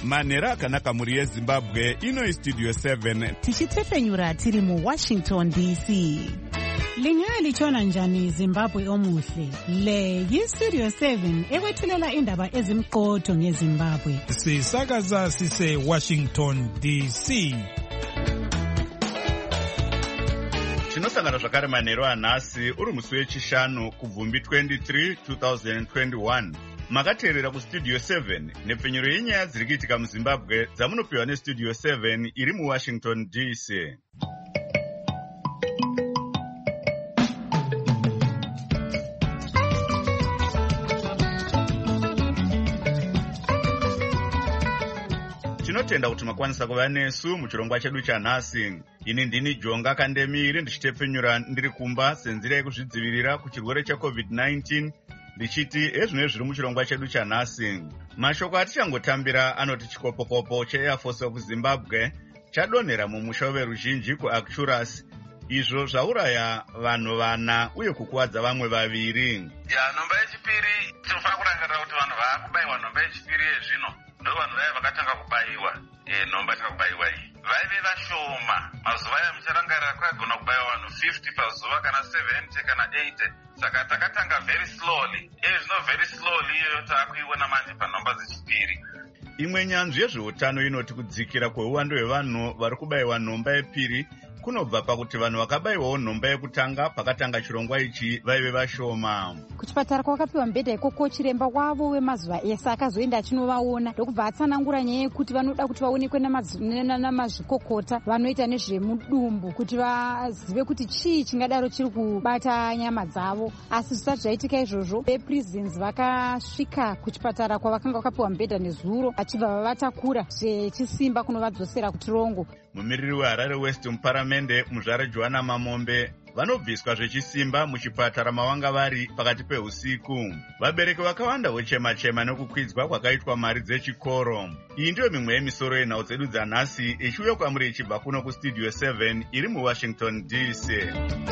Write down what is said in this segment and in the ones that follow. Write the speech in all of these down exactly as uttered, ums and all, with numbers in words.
manhero akanaka muri yezimbabwe. Ino istudio seven tichitefenyura tiri muWashington D C. Lingalitshona njani Zimbabwe omuhle? Le yistudio seven ekwethulela indaba ezimqotho ngeZimbabwe. Sisakaza sise Washington D C. Tinosangana zvakare manhero anhasi uri musi wechishanu kubvumbi twenty-three twenty twenty-one. Makateerera kustudio seven nepfenyuro yenyaya dziri kuitika muZimbabwe dzamunopiwa nestudio seven iri muWashington D C. Tinotenda kuti makwanisa kuva nesu muchirongwa chedu chanhasi. Ini ndini Jonga Kandemiri ndichitepfenyura ndiri kumba senzira yekuzvidzivirira kuchirwere checovid nineteen ndichiti ezvino zviri muchirongwa chedu chanhasi. Mashoko atichangotambira anoti chikopokopo cheAir Force of Zimbabwe chadonhera mumusha weveruzhinji kuActurus, izvo zvauraya vanhu vana uye kukuwadza vamwe vaviri. Ya nhomba yechipiri tinofanira kurangarira kuti vanhu vaakubayiwa nhomba yechipiri yezvino ndo vanhu vaya vakatanga kubayiwa. E, nhomba yatanga kubayiwa iyi vaive vashoma. Mazuva aya mucharangarira kwagona kubayiwa vanhu fifty pazuva kana seventy kana eighty. Saka takatanga very slowly. E, zvino very slowly iyoyo taakuiona manje panhomba dzechipiri. Imwe nyanzvi yezveutano inoti kudzikira kweuwando hwevanhu vari kubayiwa nhomba yepiri kunobva pakuti vanhu vakabayiwawo nhomba yekutanga pakatanga chirongwa ichi vaive vashoma. Kuchipatara kwakapiwa mibhedha ikoko chiremba wavo wemazuva ese akazoenda achinovaona ndokubva atsanangura nyaya yekuti vanoda kuti vaonekwe namazvikokota vanoita nezvemudumbu kuti vazive kuti chii chingadaro chiri kubata nyama dzavo. Asi zvisati zvaitika izvozvo, veprisons vakasvika kuchipatara kwavakanga vakapiwa mibhedha nezuro vachibva vavatakura zvechisimba kunovadzosera kuTrongo. Mumiriri weHarare West muparamende muzvare Joanna Mamombe vanobviswa zvechisimba muchipatara mavanga vari pakati peusiku. Vabereki vakawanda vochema-chema nekukwidzwa kwakaitwa mari dzechikoro. Iyi ndiyo mimwe yemisoro yenhau dzedu dzanhasi ichiuya kwamuri ichibva kuno kustudio seven iri muWashington D C.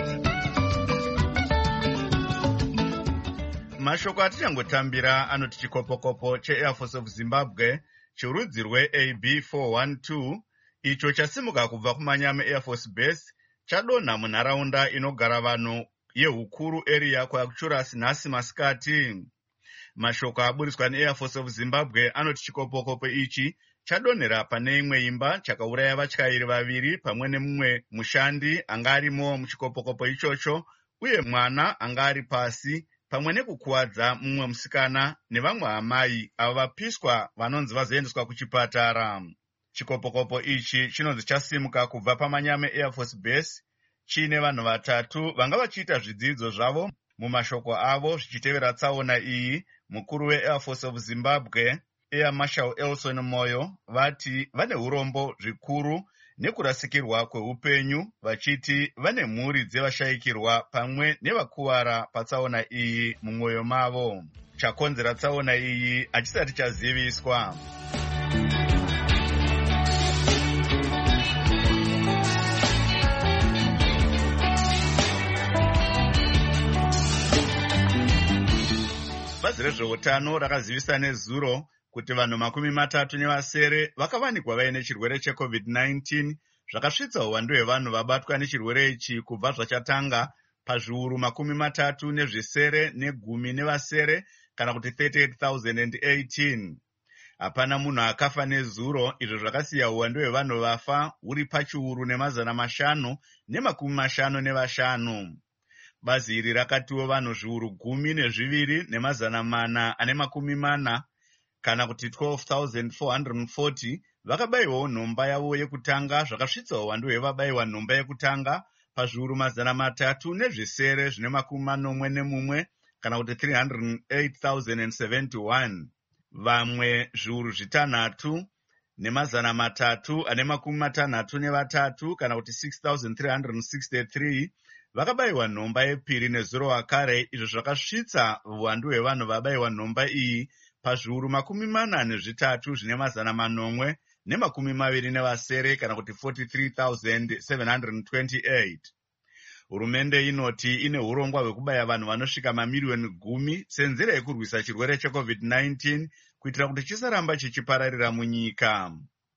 Mashoko atichangotambira anoti chikopokopo cheAir Force of Zimbabwe cherudzi rweA B four twelve icho chasimuka kubva kumanyama Air Force Base chadonha munharaunda inogara vanhu yehukuru area kuActurus nhasi masikati. Mashoko aburiswa neAir Force of Zimbabwe anoti chikopokopo ichi chadonhera pane imwe imba chakauraya vatyairi vaviri pamwe nemumwe mushandi anga arimo muchikopokopo ichocho uye mwana anga ari pasi pamwe nekukuwadza mumwe musikana nevamwe amai avo vapiswa vanonzi vazoendeswa kuchipatara. Chikopokopo ichi chinonzi chasimuka kubva pamanyama Air Force Base chiine vanhu vatatu vanga vachiita zvidzidzo zvavo. Mumashoko avo zvichitevera tsaona iyi, mukuru weAir Force of Zimbabwe Air Marshal Elson Moyo vati vane urombo zvikuru nekurasikirwa kweupenyu, vachiti vane mhuri dzevashayikirwa pamwe nevakuwara patsaona iyi mumwoyo mavo. Chakonzera tsaona iyi hachisati chaziviswa. Bazi rezveutano rakazivisa nezuro kuti vanhu makumi matatu nevasere vakavanikwa vaine chirwere checovid nineteen, zvakasvitsa uwandu hwevanhu vabatwa nechirwere ichi kubva zvachatanga pazviuru makumi matatu nezvisere negumi nevasere kana kuti thirty-eight thousand eighteen. Hapana munhu akafa nezuro, izvo zvakasiya uwandu hwevanhu vafa huri pachiuru nemazana mashanu nemakumi mashanu nevashanu. Bazi iri rakatiwo vanhu zviuru gumi nezviviri nemazana mana ane makumi mana kana kuti twelve thousand four hundred forty vakabayiwawo nhomba yavo yekutanga, zvakasvitsa uwandu hwevabayiwa nhomba yekutanga pazviuru mazana matatu nezvisere zvine makumi manomwe nemumwe kana kuti three hundred eight thousand seventy-one. Vamwe zviuru zvitanhatu nemazana matatu ane makumi matanhatu nevatatu kana kuti six thousand three hundred sixty-three vakabayiwa nhomba yepiri nezuro wakare, izvo zvakasvitsa uwandu hwevanhu vabayiwa nhomba iyi pazviuru makumi mana nezvitatu zvine mazana manomwe nemakumi maviri nevasere kana kuti forty-three thousand seven hundred twenty-eight. Hurumende inoti ine urongwa hwekubaya vanhu vanosvika mamiliyoni gumi senzira yekurwisa chirwere checovid nineteen kuitira kuti chisaramba chichipararira munyika.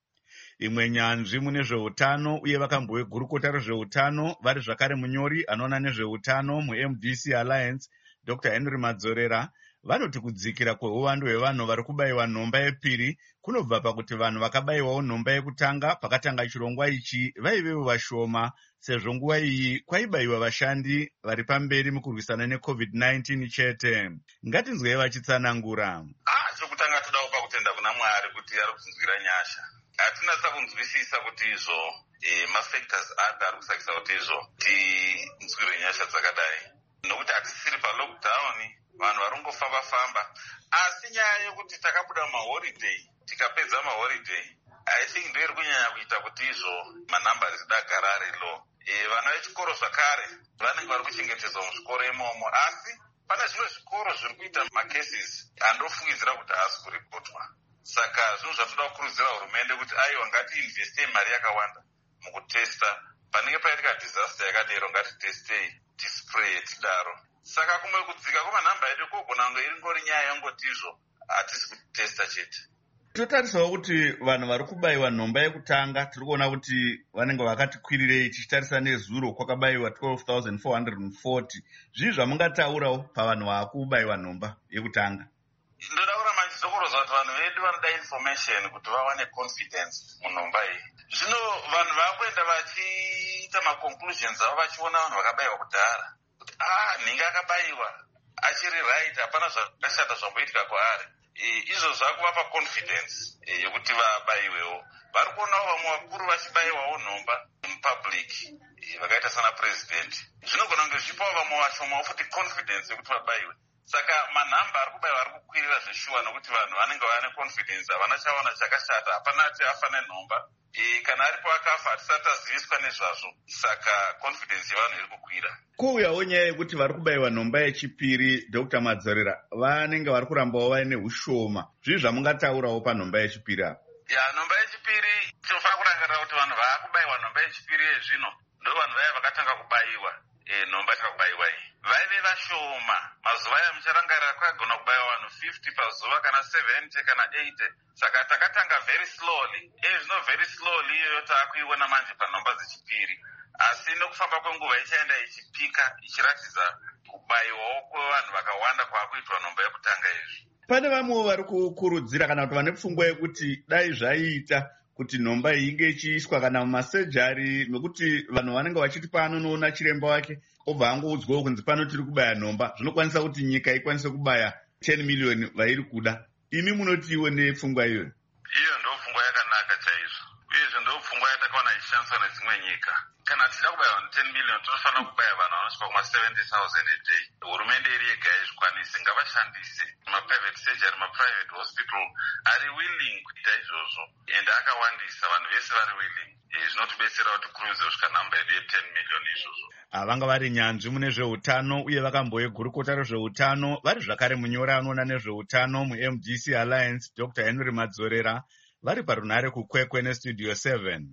Imwe nyanzvi mune zveutano uye vakambovegurukota rezveutano vari zvakare munyori anoona nezveutano muM D C Alliance Doctor Henry Madzorera vanoti kudzikira kweuwandu hwevanhu vari kubayiwa nhomba yepiri kunobva pakuti vanhu vakabayiwawo nhomba yekutanga pakatanga chirongwa ichi vaivewo vashoma, sezvo nguva iyi kwaibayiwa vashandi vari pamberi mukurwisana necovid nineteen chete. Ngatinzwei vachitsanangura. Ah, chokutanga toda kupa kutenda kuna Mwari kuti ari kutinzwira nyasha. Hatinatsa kunzwisisa kuti izvo eh, mafactors anga ari kusakisa kuti izvo tinzwire nyasha dzakadai. Nokuti hatisiri pa-lockdown, vanhu varongofamba famba. Asi nyaya yokuti takabuda maholiday, tikapedza maholiday, I think ndoiri kunyanya kuita kuti izvo manambari zidagara ari low. E, vana vechikoro zvakare vanenge vari kuchengetedzwa muzvikoro imomo, asi pane zvimwe zvikoro zviri kuita macases andofungidzira kuti haasi kuripotwa. Saka zvinhu zvatoda kukurudzira hurumende kuti aiwa ngatiinveste mari yakawanda mukutesta. Panenge paitika disaster yakadero ngatitestei, tispray tidaro. Saka kumwe kudzika kwemanhamba edu kogona kunge ingori nyaya yongotizvo hatisi kutesta chete. Totarisawo kuti vanhu vari kubayiwa nhomba yekutanga tiri kuona kuti vanenge vakati kwirirei tichitarisa nezuro kwakabayiwa twelve thousand four hundred forty. Zvii zvamungataurawo pavanhu vakubayiwa nhomba yekutanga? Ndoda kuramba ndichizokoroza kuti vanhu vedu vanoda information kuti vawane confidence munhomba iyi. Zvino vanhu vakuenda vachiita maconclusions avo vachiona vanhu vakabayiwa kudhara kuti ah, nhingi akabayiwa achiri right, hapana zvakashata zvamboitika kwaari. Izvo zvakuvapa confidence yokuti vabayiwewo. Vari kuonawo vamwe vakuru vachibayiwawo nhomba mupublic vakaita sana president. Zvinogona kunge zvipawo vamwe vashomawo futi confidence yokuti vabayiwe. Saka manhamba ari kubayiwa ari kukwirira zveshuwa nokuti vanhu vanenge vane confidence, havana chaona chakashata, hapana ati afa nenhomba. E, kana aripo akafa hatisati taziviswa nezvazvo. Saka confidence yevanhu iri kukwira. Kouyawo nyaya yekuti vari kubayiwa nhomba yechipiri, Doctor Madzorera, vanenge vari kurambawo vaine ushoma. Zvii zvamungataurawo panhomba yechipiri apa? Ya, nhomba yechipiri tinofanira kurangarira kuti vanhu vaakubayiwa nhomba yechipiri yezvino ndo vanhu vaya vakatanga kubayiwa e, nhomba takakubayiwa iyi. Vaive vashoma. Mazuva aya mucharangarira kwagona kubayiwa vanhu fifty pazuva kana seventy kana eighty. Saka takatanga very slowly. E, zvino very slowly iyoyo taakuiona manje panhomba dzechipiri. Asi nokufamba kwenguva ichaenda ichipika ichiratidza kubayiwawo kwevanhu vakawanda kwaakuitwa nhomba yekutanga izvi. Pane vamwewo vari kukurudzira kana kuti vane pfungwa yekuti dai zvaiita kuti nhomba iyi inge ichiiswa kana mumasejari, nekuti vanhu vanenge vachiti paanonoona chiremba wake obva angoudzwawo kunzi pano tiri kubaya nhomba, zvinokwanisa kuti nyika ikwanise kubaya ten million vairi kuda. Imi munotiwo nepfungwa iyoyo? Iyo ndo pfungwa yakanaka chaizvo, uyezve ndo pfungwa yatakona ichishandiswa nedzimwe nyika. Kana tichida kubaya vanhu ten million tonofanira kubaya vanhu vanosvika kuma seventy thousand a day. Hurumende iri yega izvikwanise, ngavashandise maprivate surgery, maprivate hospital ari willing kuita izvozvo, ende akawandisa, vanhu vese vari willing. Zvinotibetsera kuti kurudze kusvika namba yedu ye ten million izvozvo. Vanga vari nyanzvi mune zveutano uye vakambovegurukota rezveutano vari zvakare munyori anoona nezveutano muM D C Alliance Doctor Henry Madzorera vari parunhare kukwekwe nestudio seven.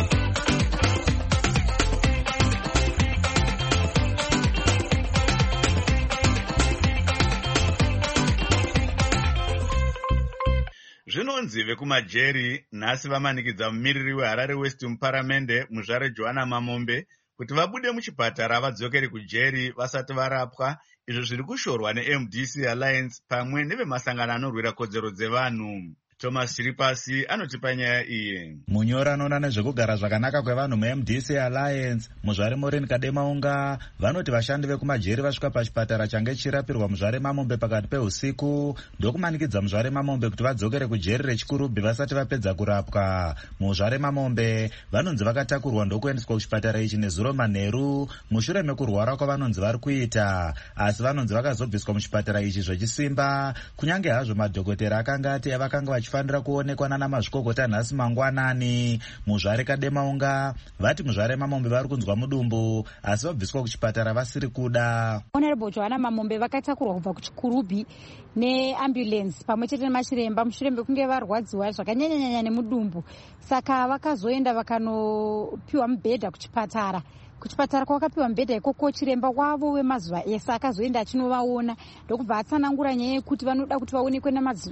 Zvinonzi vekumajeri nhasi vamanikidza mumiriri weHarare West muparamende muzvare Joanna Mamombe kuti vabude muchipatara vadzokere kujeri vasati varapwa, izvo zviri kushorwa neM D C Alliance pamwe nevemasangano anorwira kodzero dzevanhu. Thomas Chiripasi anotipa nyaya iyi. Munyori anoona nezvekugara zvakanaka kwevanhu muM D C Alliance muzvare Maureen Kademaunga vanoti vashandi vekumajeri vasvika pachipatara change chirapirwa muzvare Mamombe pakati peusiku ndokumanikidza muzvare Mamombe kuti vadzokere kujeri rechikurubhi vasati vapedza kurapwa. Muzvare Mamombe vanonzi vakatakurwa ndokuendeswa kuchipatara ichi nezuro manheru mushure mekurwara kwavanonzi vari kuita, asi vanonzi vakazobviswa muchipatara ichi zvechisimba kunyange hazvo madhokotera akanga ati vakanga vachi fanira kuonekwa nana mazvikokota nhasi mangwanani. Muzvare Kademaunga vati muzvare Mamombe vari kunzwa mudumbu asi vabviswa kuchipatara vasiri kuda. Honorable Joanna Mamombe vakatakurwa kubva kuchikurubhi neambulance pamwe chete nemachiremba mushure mekunge varwadziwa zvakanyanyanyanya nemudumbu, saka vakazoenda vakanopiwa mubhedha kuchipatara kuchipatara kwakapiwa mibhedha ikoko. Chiremba wavo wemazuva ese akazoenda achinovaona ndokubva atsanangura nyaya yekuti vanoda kuti vaonekwe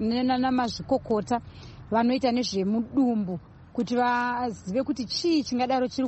namazvikokota vanoita nezvemudumbu kuti vazive kuti chii chingadaro chiri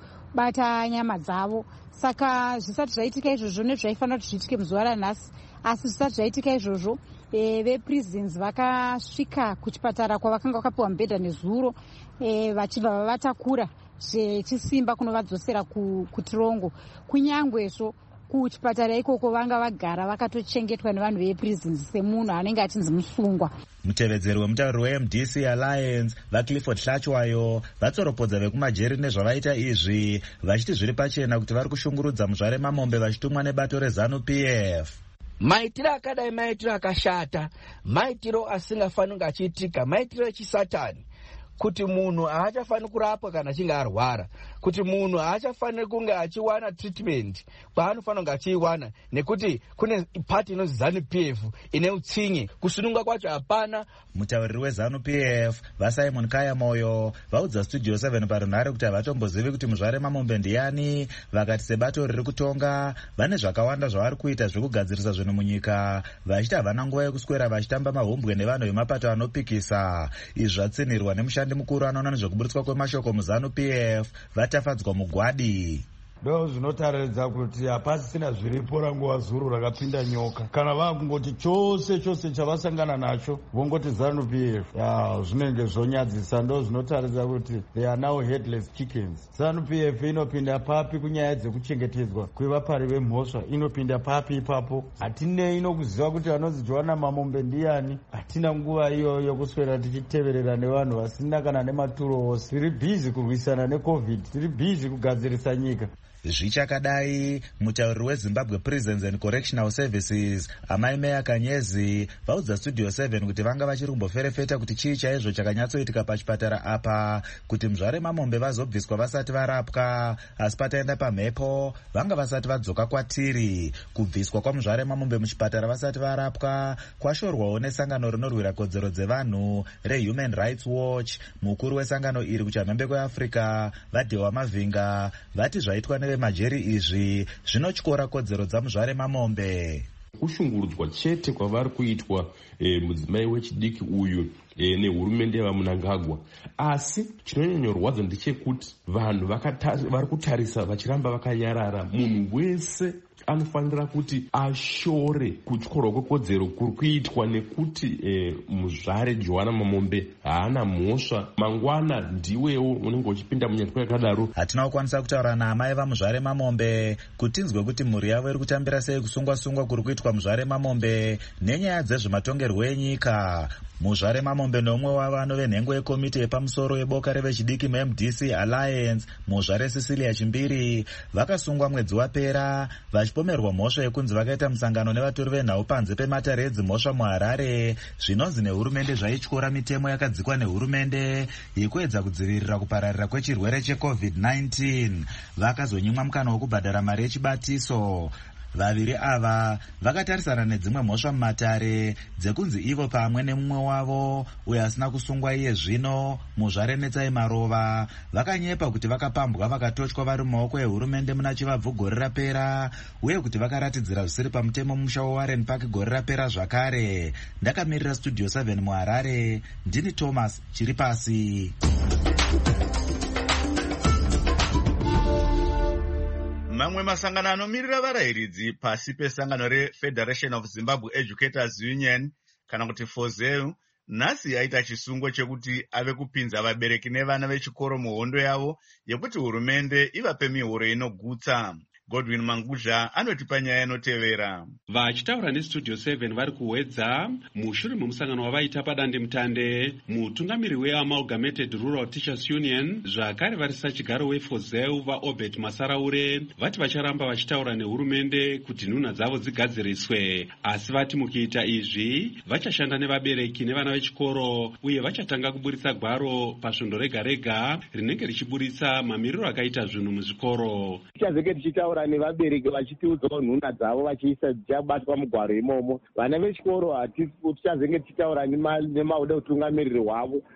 kubata nyama dzavo. Saka zvisati zvaitika izvozvo nezvaifanira kuti zviitike muzuva ranhasi, asi zvisati zvaitika izvozvo veprisons vakasvika kuchipatara kwavakanga vakapiwa mibhedha nezuro vachibva vavatakura zvechisimba kunovadzosera kutirongo. Kunyangwezvo kuchipatara ikoko vanga vagara vakatochengetwa nevanhu veprisons semunhu anenge achinzi musungwa. Mutevedzeri wemutauriri weM D C Alliance vaClifford Hlachwayo vatsoropodza vekumajeri nezvavaita izvi, vachiti zviri pachena kuti vari kushungurudza muzvare mamombe vachitumwa nebato reZANU P F. Maitiro akadai maitiro akashata, maitiro asingafani kunge achiitika, maitiro echisatani, kuti munhu haachafaniri kurapwa kana achinge arwara, kuti munhu haachafaniri kunge achiwana treatment kwaanofanira kunge achiiwana, nekuti kune pati inonzi ZANU P F ine utsinye, kusununga kwacho hapana. Mutauriri weZANU P F vaSimon Kaya Moyo vaudza Studio seven parunhare kuti havatombozivi kuti muzvare mamombe ndiani, vakati sebato riri kutonga vane zvakawanda zvavari kuita zvekugadzirisa zvinhu munyika, vachiti havana nguva yekuswera vachitamba mahombwe nevanhu vemapato anopikisa. Izvi zvatsinirwa nemushandi mukuru anoona nezvekuburitswa kwemashoko muZANU P F vatafadzwa mugwadi. Ndo zvinotaridza kuti hapasisina zviripo ranguva zuru rakapinda nyoka. Kana vakungoti chose chose chavasangana nacho vongoti ZANU P F, ya zvinenge zvonyadzisa. Ndo zvinotaridza kuti they are now headless chickens. ZANU P F inopinda papi kunyaya dzekuchengetedzwa kwevapari vemhosva, inopinda papi ipapo. Hatinei inokuziva kuti vanonzi Joana Mamombe ndiani, hatina nguva iyo yokuswera tichiteverera nevanhu vasina kana nematuro ose. Tiri busy kurwisana neCovid, tiri busy kugadzirisa nyika. Zvichakadai, mutauriri weZimbabwe Prisons and Correctional Services Amai Meya Kanyezi vaudza Studio seven kuti vanga vachiri kumboferefeta kuti chii chaizvo chakanyatsoitika pachipatara apa, kuti muzvare mamombe vazobviswa vasati varapwa, asi pataenda pamhepo vanga vasati vadzoka kwatiri. Kubviswa kwamuzvare mamombe muchipatara vasati varapwa kwashorwawo nesangano rinorwira kodzero dzevanhu reHuman Rights Watch. Mukuru wesangano iri kuchamhembe kweAfrica vaDhewa Mavhinga vati zvaitwa neve majeri izvi zvinotyora kodzero dzamuzvare mamombe. Kushungurudzwa chete kwavari kuitwa e, mudzimai wechidiki uyu e, nehurumende yevaMnangagwa, asi chinonyanyorwadza ndechekuti vanhu vari kutarisa vachiramba vakanyarara. Munhu wese anofanira kuti ashore kutyorwa kwekodzero kuri kuitwa, nekuti e, muzvare Joana Mamombe haana mhosva. Mangwana ndiwewo unenge uchipinda munyatwa yakadaro. Hatina kukwanisa kutaura naamai vamuzvare mamombe kuti tinzwe kuti mhuri yavo iri kutambira sei kusungwa-sungwa kuri kuitwa muzvare mamombe nenyaya dzezvematongerwo enyika. Muzvare mamombe nomwe wavano venhengo yekomiti yepamusoro yeboka revechidiki muM D C Alliance, muzvare Cecilia Chimbiri, vakasungwa mwedzi wapera vachipomerwa mhosva yekunzi vakaita musangano nevatori venhau panze pematare edzimhosva muHarare, zvinonzi nehurumende zvaityora mitemo yakadzikwa nehurumende yekuedza kudzivirira kupararira kwechirwere cheCovid nineteen. Vakazonyimwa mukana wokubhadhara mari yechibatiso. Vaviri ava vakatarisana nedzimwe mhosva mumatare dzekunzi ivo pamwe nemumwe wavo uyo asina kusungwa iye zvino muzvare Netsai Marova vakanyepa kuti vakapambwa vakatotywa vari mumaoko ehurumende muna chivabvu gore rapera, uye kuti vakaratidzira zvisiri pamutemo mumusha weWarren Park gore rapera zvakare. Ndakamirira Studio seven muHarare, ndini Thomas Chiripasi. Mamwe masangano anomirira varayiridzi pasi pesangano reFederation of Zimbabwe Educators Union kana kuti FOZEU nhasi aita chisungo chekuti ave kupinza vabereki nevana vechikoro muhondo yavo yekuti hurumende ivape mihoro inogutsa. Godwin Mangudla anotipa nyaya inotevera. Vachitaura neStudio seven vari kuwedza mushure memusangano wavaita padande mutande, mutungamiri weAmalgamated Rural Teachers Union zvakare varisa chigaro weFOZEU vaObert Masaraure vati vacharamba vachitaura nehurumende kuti nhunha dzavo dzigadziriswe, asi vati mukiita izvi vachashanda nevabereki nevana vechikoro uye vachatanga kuburitsa gwaro pasvondo rega rega rinenge richiburitsa mamiriro akaita zvinhu muzvikoro. Tichitaura nevabereki vachitiudzawo nhunha dzavo vachiisa dzichabatwa mugwaro imomo. Vana vechikoro tichazenge tichitaura nemauda utungamiriri hwavo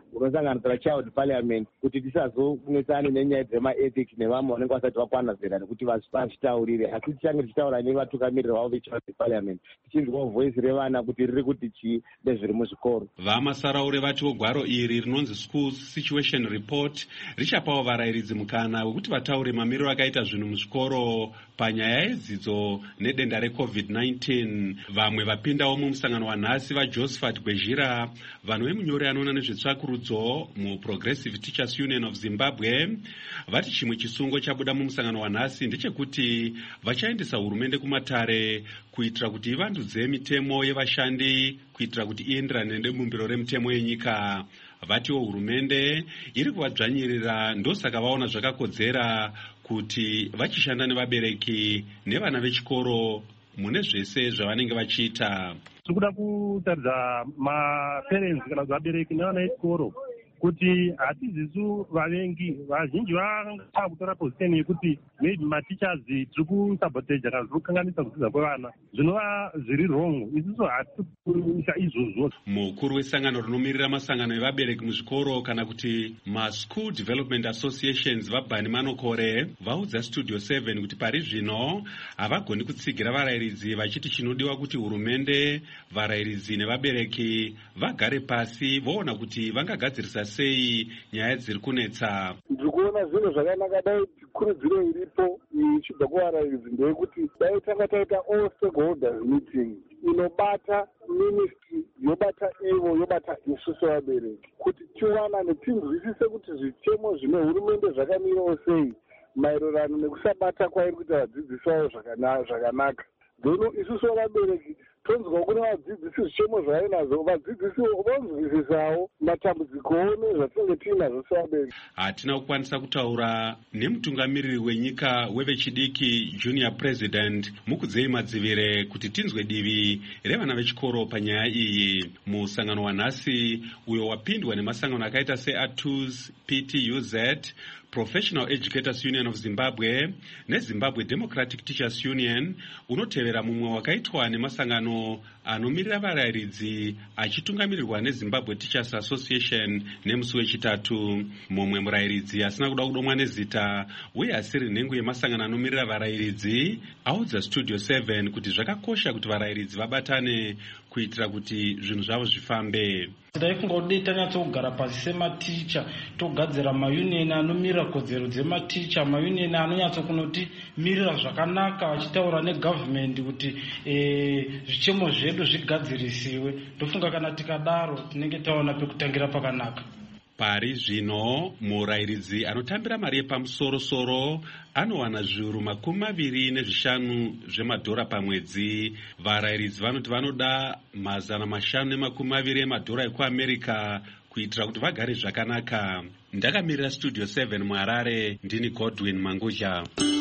unosanganisira child parliament, kuti tisazokunetsana nenyaya dzemaethics nevamwe vanenge vasati vakwana zera nekuti vazvitaurire, asi tichange tichitaura nevatukamiriri vavo vechild parliament, tichinzwa voice revana kuti riri kuti chii nezviri muzvikoro. Vamasaraure vatiwo gwaro iri rinonzi School Situation Report richapawo varayiridzi mukana wekuti vataure mamiriro akaita zvinhu muzvikoro panyaya yedzidzo nedenda recovid nineteen. Vamwe vapindawo mumusangano wanhasi vaJosephat Gwezhira, vanhu vemunyori anoona nezvetsvakurudzo muProgressive Teachers Union of Zimbabwe, vati chimwe chisungo chabuda mumusangano wanhasi ndechekuti vachaendesa hurumende kumatare kuitira kuti ivandudze mitemo yevashandi kuitira kuti ienderane nebumbiro remitemo yenyika. Vatiwo hurumende iri kuvadzvanyirira, ndosaka vaona zvakakodzera kuti vachishanda nevabereki nevana vechikoro mune zvese zvavanenge vachiita. Tikuda kutaridza maparents kana kuti vabereki nevana vechikoro kuti hatizisu vavengi vazhinji vanga kutora position yekuti maybe mateachers tiri kusabotage kana zviri kukanganisa kudzidza kwevana zvinova zviri wrong. Isusu hatisi kuita izvozvo. Mukuru wesangano rinomirira masangano evabereki muzvikoro kana kuti maSchool Development Associations vaBhani Manokore vaudza Studio seven kuti pari zvino havagoni kutsigira varayiridzi, vachiti chinodiwa kuti hurumende, varayiridzi nevabereki vagare pasi voona kuti vangagadzirisa sei nyaya dziri kunetsa. Ndiri kuona zvinhu zvakanaka dai kurudziro iripo ichibva kuvarayiridzi ndeyekuti dai tanga taita all stakeholders meeting inobata ministry, yobata ivo, yobata isusu vabereki, kuti tiwanane tinzwisise kuti zvitemo zvine hurumende zvakamirawo sei maererano nekusabata kwairi kuita vadzidzisi vavo zvakanaka. Dzono isusu vabereki tonzwa kune vadzidzisi zvitemo zvainazo, vadzidzisi vonzwisisawo matambudziko nezvatinenge tiinazvo sevabereki. Hatina kukwanisa kutaura nemutungamiriri wenyika wevechidiki junior president Mukudzei Madzivire kuti tinzwe divi revana vechikoro panyaya iyi. Musangano wanhasi uyo wapindwa nemasangano akaita seA T U S, P T U Z, Professional Educators Union of Zimbabwe neZimbabwe Democratic Teachers Union, unotevera mumwe wakaitwa nemasangano anomirira varayiridzi achitungamirirwa neZimbabwe Teachers Association nemusi wechitatu. Mumwe murayiridzi asina kuda kudomwa nezita uye asiri nhengo yemasangano anomirira varayiridzi audza Studio seven kuti zvakakosha kuti varayiridzi vabatane kuitira kuti zvinhu zvavo zvifambe. Taifunga kuti tanyatsogara pasi sematicha togadzira maunion anomirira kodzero dzematicha, maunion anonyatsokunoti mirira zvakanaka vachitaura negovernment kuti zvichemo zvedu zvigadzirisiwe. Ndofunga kana tikadaro tinenge taona pekutangira pakanaka. Pari zvino murayiridzi anotambira mari yepamusoro-soro anowana zviuru makumi maviri nezvishanu zvemadhora pamwedzi. Varayiridzi vanoti vanoda mazana mashanu nemakumi maviri emadhora ekuAmerica kuitira kuti vagare zvakanaka. Ndakamirira Studio seven muHarare, ndini Godwin Mangudya.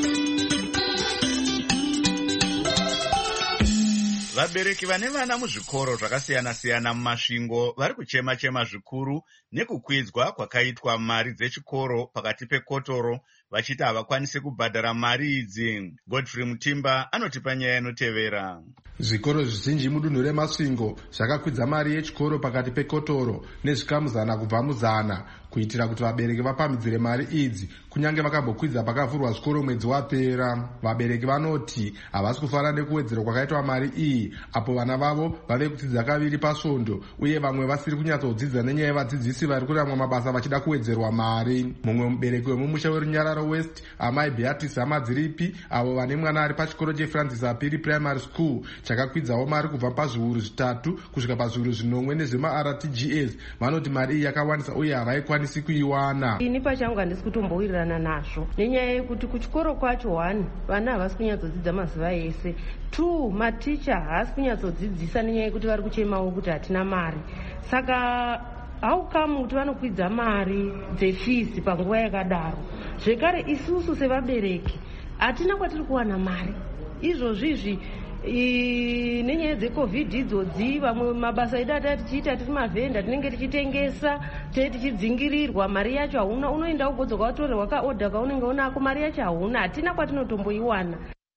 Vabereki vane vana muzvikoro zvakasiyana-siyana mumasvingo vari kuchema-chema zvikuru nekukwidzwa kwakaitwa mari dzechikoro pakati pekotoro, vachiti havakwanisi kubhadhara mari idzi. Godfrey Mutimba anotipa nyaya inotevera. Zvikoro zvizhinji mudunhu remasvingo zvakakwidza mari yechikoro pakati pekotoro nezvikamu zana kubva muzana kuitira kuti vabereki vapamhidzire mari idzi, kunyange vakambokwidza pakavhurwa zvikoro mwedzi wapera. Vabereki vanoti havasi kufara nekuwedzerwa kwakaitwa mari iyi, apo vana vavo vave kudzidza kaviri pasvondo uye vamwe vasiri kunyatsodzidza nenyaya yevadzidzisi vari kuramwa mabasa vachida kuwedzerwa mari. Mumwe mubereki wemumusha weRunyararo West, amai Beatrice Amadziripi, avo vane mwana ari pachikoro cheFrancis Apiri Primary School chakakwidzawo mari kubva pazviuru zvitatu kusvika pazviuru zvinomwe nezvemaR T G S, vanoti mari iyi yakawanisa uye havaikwanisi kuiwana. Ini pachangu handisi kutombowirirana nazvo nenyaya yekuti kuchikoro kwacho one vana havasi kunyatsodzidza mazuva ese, two maticha haasi kunyatsodzidzisa nenyaya yekuti vari kuchemawo kuti hatina mari. Saka how come kuti vanokwidza mari dzefees panguva yakadaro? Zvekare isusu sevabereki hatina kwatiri kuwana mari izvozvizvi. Nenyaya dzecovid idzodzi vamwe mabasa edu atati tichiita tiri mavhenda tinenge tichitengesa tei tichidzingirirwa, mari yacho hauna, unoenda ugodzoka watorerwa kaodha kaunenge unako, mari yacho hauna, hatina kwatinotomboiwana.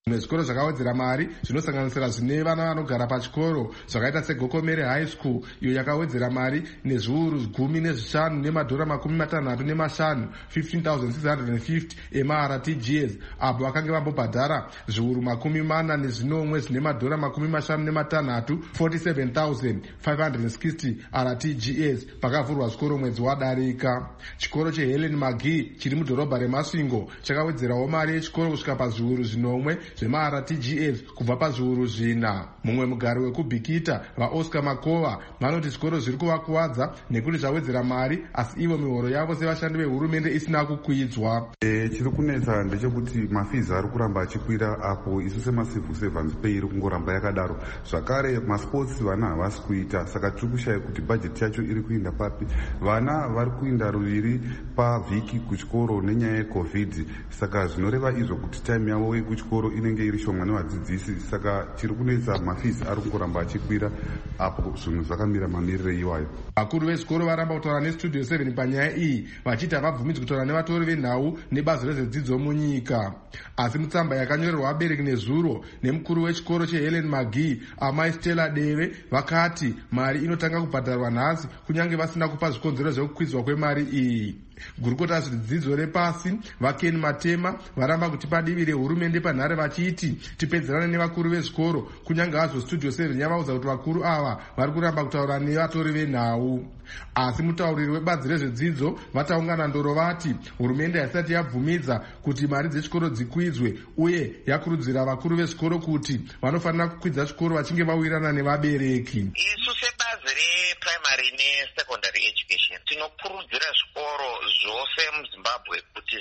zvimwe zvikoro zvakawedzera mari zvinosanganisira zvine vana vanogara pachikoro zvakaita segokomere high school iyo yakawedzera mari nezviuru gumi nezvishanu nemadhora makumi matanhatu nemashanu fifteen thousand six hundred fifty ema-R T G S apo vakange vambobhadhara zviuru makumi mana nezvinomwe zvine madhora makumi mashanu nematanhatu forty-seven thousand five hundred sixty R T G S pakavhurwa zvikoro mwedzi wadarika. Chikoro cheHelen McGee chiri mudhorobha reMasvingo chakawedzerawo mari yechikoro kusvika pazviuru zvinomwe zvema-R T G S kubva pazviuru zvina. Mumwe mugari wekubhikita vaOscar Makova vanoti zvikoro zviri kuvakuwadza nekuti zvawedzera mari asi ivo mihoro yavo sevashandi vehurumende isina kukwidzwa. E, chiri kunetsa ndechekuti mafizi ari kuramba achikwira apo isu semacivil servants pay iri kungoramba yakadaro. Zvakare masports vana havasi kuita saka tiri kushaya kuti bhajeti yacho iri kuenda papi. Vana vari kuenda ruviri pavhiki kuchikoro nenyaya yecovid saka zvinoreva izvo kuti time yavo yekuchikoro inenge iri shoma nevadzidzisi saka chiri kunetsa mafizi ari kungoramba achikwira apo zvinhu zvakamira mamirire iwayo. Vakuru vezvikoro varamba kutaura nestudio seven panyaya iyi vachiti havabvumidzwi kutaura nevatori venhau nebazi rezvedzidzo munyika. Asi mutsamba yakanyorerwa vabereki nezuro nemukuru wechikoro cheHelen McGee amai Stella Deve vakati mari inotanga kubhadharwa nhasi kunyange vasina kupa zvikonzero zvekukwidzwa kwemari iyi. Gurukota zvidzidzo repasi vaKen Matema varamba kuti padivi rehurumende panhare vachiti tipedzerane nevakuru vezvikoro kunyange hazvo studio seven yavaudza kuti vakuru ava vari kuramba kutaura nevatori venhau. Asi mutauriri webazi rezvedzidzo vataungana ndoro vati hurumende haisati yabvumidza kuti mari dzechikoro dzikwidzwe uye yakurudzira vakuru vezvikoro kuti vanofanira kukwidza chikoro vachinge vawirirana nevabereki. Isu sebazi reprimary nesecondary education tinokurudzira zvikoro zvose muZimbabwe kuti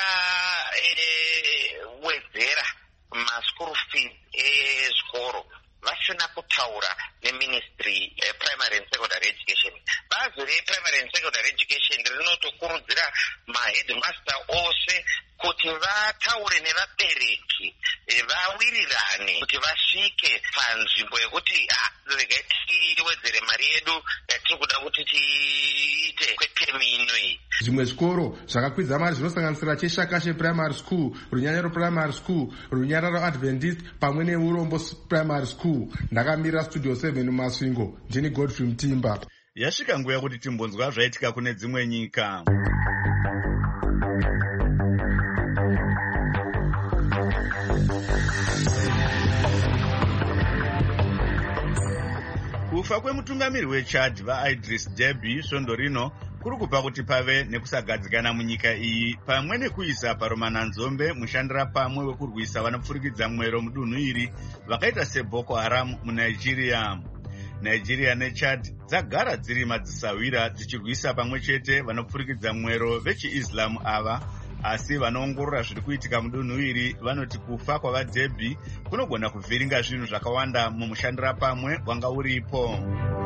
zvisawedzera maschool fees ezvikoro vasina kutaura neministry eh, primary and secondary education. Bazi reprimary and secondary education rinotokurudzira maheadmaster ose kuti vataure nevabereki vawirirane kuti vasvike panzvimbo yekuti regai tiwedzere mari yedu yatiri kuda kuti tiite kwetemu ino iyi. Zvimwe zvikoro zvakakwidza mari zvinosanganisira cheshakashe primary school, runyanyaro primary school, runyararo adventist pamwe neurombo primary school. Ndakamira studio seven Masvingo, ndini Godfrey Mtimba. Yasvika nguva yekuti timbonzwa zvaitika kune dzimwe nyika. Kufa kwemutungamiri weChad vaIdris Deby svondo rino kuri kupa kuti pave nekusagadzikana munyika iyi pamwe nekuisa paromananzombe mushandira pamwe wekurwisa vanopfurikidza mwero mudunhu iri vakaita seBoko Haram muNigeria. Nigeria neChad dzagara dziri madzisawira dzichirwisa pamwe chete vanopfurikidza mwero vechiIslam ava, asi vanoongorora zviri kuitika mudunhu iri vanoti kufa kwavaDeby kunogona kuvhiringa zvinhu zvakawanda mumushandira pamwe wanga uripo.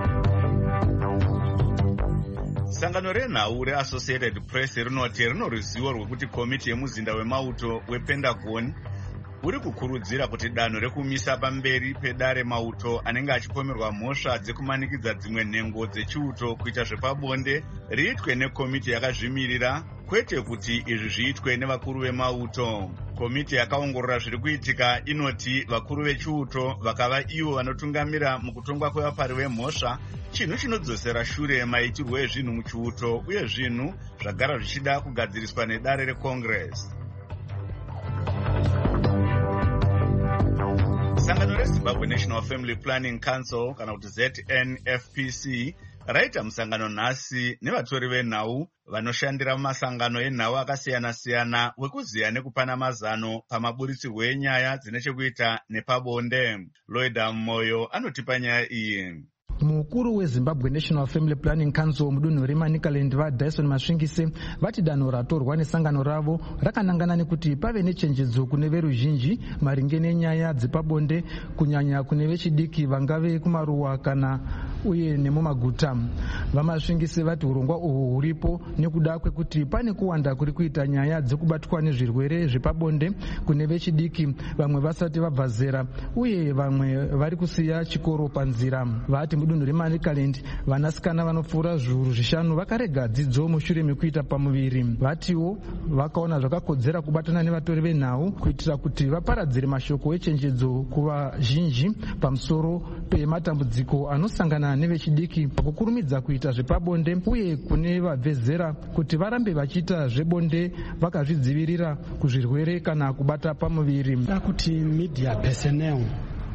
Sangano renhau reAssociated Press rinoti rino ruzivo rwekuti komiti yemuzinda wemauto wePentagon uri kukurudzira kuti danho rekumisa pamberi pedare mauto anenge achipomerwa mhosva dzekumanikidza dzimwe nhengo dzechiuto kuita zvepabonde riitwe nekomiti yakazvimirira kwete kuti izvi zviitwe nevakuru vemauto. Komiti yakaongorora zviri kuitika inoti vakuru vechiuto vakava ivo vanotungamira mukutongwa kwevapari vemhosva, chinhu chinodzosera shure maitirwo ezvinhu muchiuto uye zvinhu zvagara zvichida kugadziriswa nedare reCongress. Sangano reZimbabwe National Family Planning Council kana kuti Z N F P C raita musangano nhasi nevatori venhau vanoshandira mumasangano enhau akasiyana-siyana wekuziya nekupana mazano pamaburitsirwo enyaya dzine chekuita nepabonde. Lloyd Moyo anotipa nyaya iyi. Mukuru weZimbabwe National Family Planning Council mudunhu reManicaland vaDyson Masvingise vati danho ratorwa nesangano ravo rakanangana nekuti pave nechenjedzo kune veruzhinji maringe nenyaya dzepabonde kunyanya kune vechidiki vangave kumaruwa kana uye nemumaguta. Vamasvingisi vati urongwa uhwu huripo nekuda kwekuti pane kuwanda kuri kuita nyaya dzekubatwa nezvirwere zvepabonde kune vechidiki, vamwe vasati vabva zera uye vamwe vari kusiya chikoro panzira. Vati mudunhu reManicaland vanasikana vanopfuura zviuru zvishanu vakarega dzidzo mushure mekuita pamuviri. Vatiwo vakaona zvakakodzera kubatana nevatori venhau kuitira kuti vaparadzire mashoko echenjedzo kuvazhinji pamusoro pematambudziko anosangana nevechidiki pakukurumidza kuita zvepabonde uye kune vabve zera kuti varambe vachiita zvebonde vakazvidzivirira kuzvirwere kana kubata pamuviri. Kuti media personnel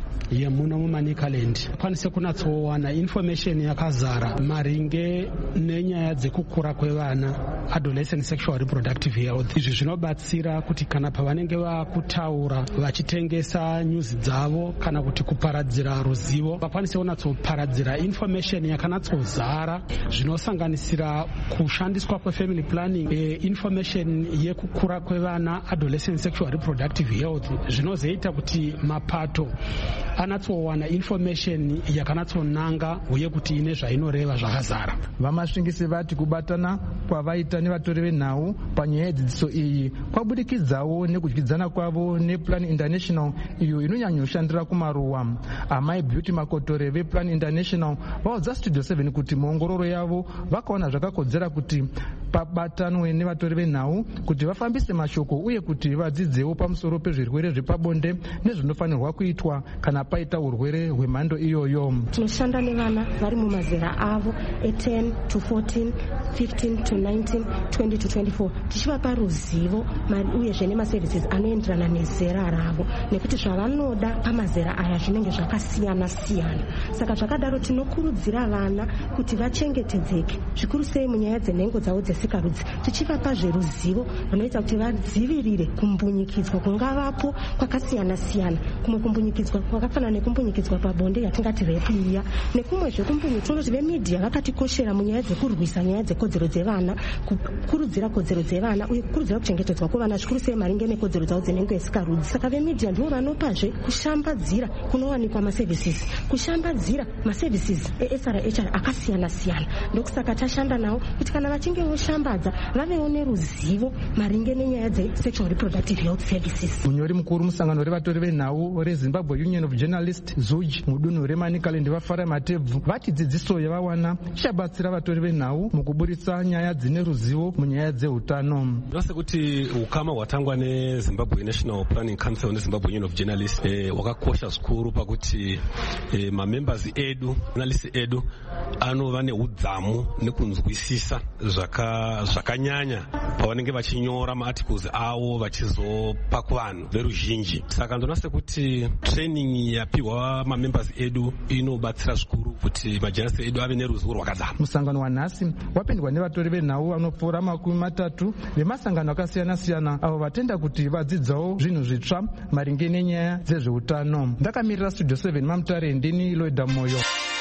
yemuno muManicaland kwanise kunatsowana information yakazara maringe nenyaya dzekukura kwevana, adolescent sexual reproductive health. Izvi zvinobatsira kuti kana pavanenge vakutaura vachitengesa news dzavo kana kuti kuparadzira ruzivo vakwanise kunatsoparadzira information yakanatsozara zvinosanganisira kushandiswa kwefamily planning, e, information yekukura kwevana, adolescent sexual reproductive health, zvinozoita kuti mapato anatsowana information yakanatsonanga uye kuti ine zvainoreva zvakazara. Vamasvingisi vati kubatana kwavaita nevatori venhau panyaya yedzidziso iyi kwabudikidzawo nekudyidzana kwavo nePlan International iyo inonyanyoshandira kumaruwa. Amai Beauty Makotore vePlan International vaudza Studio seven kuti muongororo yavo vakaona zvakakodzera kuti pabatanwe nevatori venhau kuti vafambise mashoko uye kuti vadzidzewo pamusoro pezvirwere zvepabonde nezvinofanirwa kuitwa kana paita urwere hwemhando iyoyo. Tinoshanda nevana vari mumazera avo e10 to fourteen, fifteen to nineteen, twenty to twenty-four tichivapa ruzivo uyezve nemaservices anoenderana nezera ravo nekuti zvavanoda pamazera aya zvinenge zvakasiyana siyana. Saka zvakadaro tinokurudzira vana kuti vachengetedzeke zvikuru sei munyaya dzenhengo dzavo dzesikarudzi, tichivapa zveruzivo runoita kuti vadzivirire kumbunyikidzwa kungavapo kwakasiyana siyana, kumwe kumbunyikidzwa kwakafanana nekumbunyikidzwa pabonde yatingati repu iya, nekumwe zvekumbunyikidzwa kuti vemedia vakatikoshera munyaya dzekurwisa nyaya dzekodzero dzevana, kukurudzira kodzero dzevana uye kukurudzira kuchengetedzwa kwevana zvikuru sei maringe nekodzero dzavo dzenhengo yesikarudzi. Saka vemedia ndivo vanopazve kushambadzira kunowanikwa maservices, kushambadzira maservices eS R H R akasiyana siyana. Ndokusaka tashanda navo kuti kana vachinge voshambadza vavewo neruzivo maringe nenyaya dzesexual reproductive health services. Munyori mukuru musangano revatori venhau reZimbabwe Union of Journalists ZUJ mudunhu reManicaland vaFara Matebvu vati dzidziso yavawana ichabatsira vatori venhau mukuburitsa nyaya dzine ruzivo munyaya dzeutano. Ndose kuti ukama hwatangwa neZimbabwe National Planning Council neZimbabwe Union of Journalists eh, wakakosha zvikuru pakuti eh, mamembers edu journalists edu anova neudzamu nekunzwisisa zvaka zvakanyanya pavanenge vachinyora maarticles avo vachizopa kuvanhu veruzhinji. Saka ndonase kuti training yapihwa mamembers edu inobatsira zvikuru kuti majournalists edu ave neruzivo rwakadzama. Musangano wanhasi wapindwa nevatori venhau vanopfuura makumi matatu vemasangano akasiyana siyana avo vatenda kuti vadzidzawo zvinhu zvitsva maringe nenyaya dzezveutano. Ndakamirira Studio seven Mamutare, ndini Loida Moyo.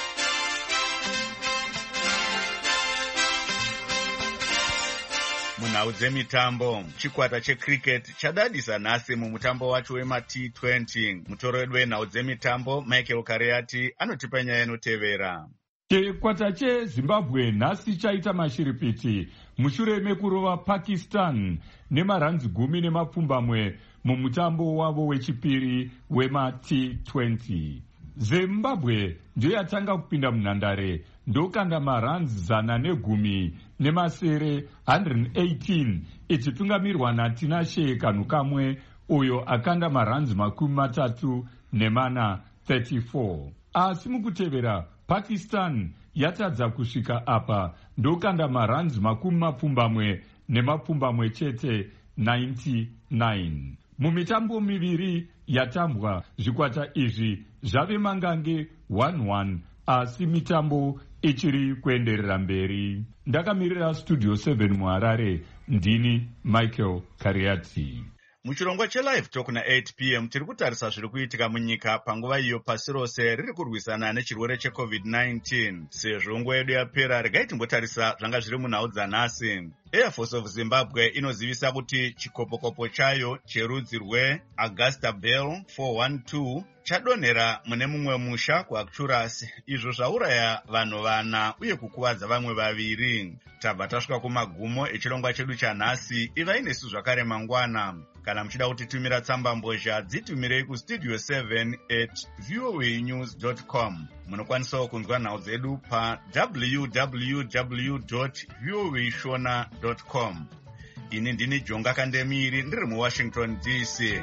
Munhau dzemitambo, chikwata checricket chadadisa nhasi mumutambo wacho wema T twenty. Mutoro wedu wenhau dzemitambo Michael Kariati anotipa nyaya inotevera. Chikwata cheZimbabwe nhasi chaita mashiripiti mushure mekurova Pakistan nemaranzi gumi nemapfumbamwe mumutambo wavo wechipiri wema T twenty. Zimbabwe ndiyo yatanga kupinda munhandare ndokanda maranzi zana negumi nemasere one hundred eighteen ichitungamirwa naTinashe Kanu Kamwe uyo akanda maranzi makumi matatu nemana thirty-four. Asi mukutevera Pakistan yatadza kusvika apa ndokanda maranzi makumi mapfumbamwe nemapfumbamwe chete ninety-nine. Mumitambo miviri yatambwa zvikwata izvi zvave mangange one one asi mitambo ichiri kuenderera mberi. Ndakamirira Studio seven muHarare, ndini Michael Kariati. Muchirongwa cheLive Talk na eight p m tiri kutarisa zviri kuitika munyika panguva iyo pasi rose riri kurwisana nechirwere checovid nineteen. Sezvo nguva yedu yapera, regai timbotarisa zvanga zviri munhau dzanhasi. Air Force of Zimbabwe inozivisa kuti chikopokopo chayo cherudzi rweAugusta Bell four twelve chadonhera mune mumwe musha kuActurus, izvo zvauraya vanhu vana uye kukuvadza vamwe vaviri. Tabva tasvika kumagumo echirongwa chedu chanhasi. Ivai nesu zvakare mangwana. Kana muchida kutitumira tsamba mbozha, dzitumirei kustudio seven at voa news dot com. Munokwanisawo kunzwa nhau dzedu pa w w w dot voa shona dot com. Ini ndini Jonga Kandemiri ndiri muWashington D C.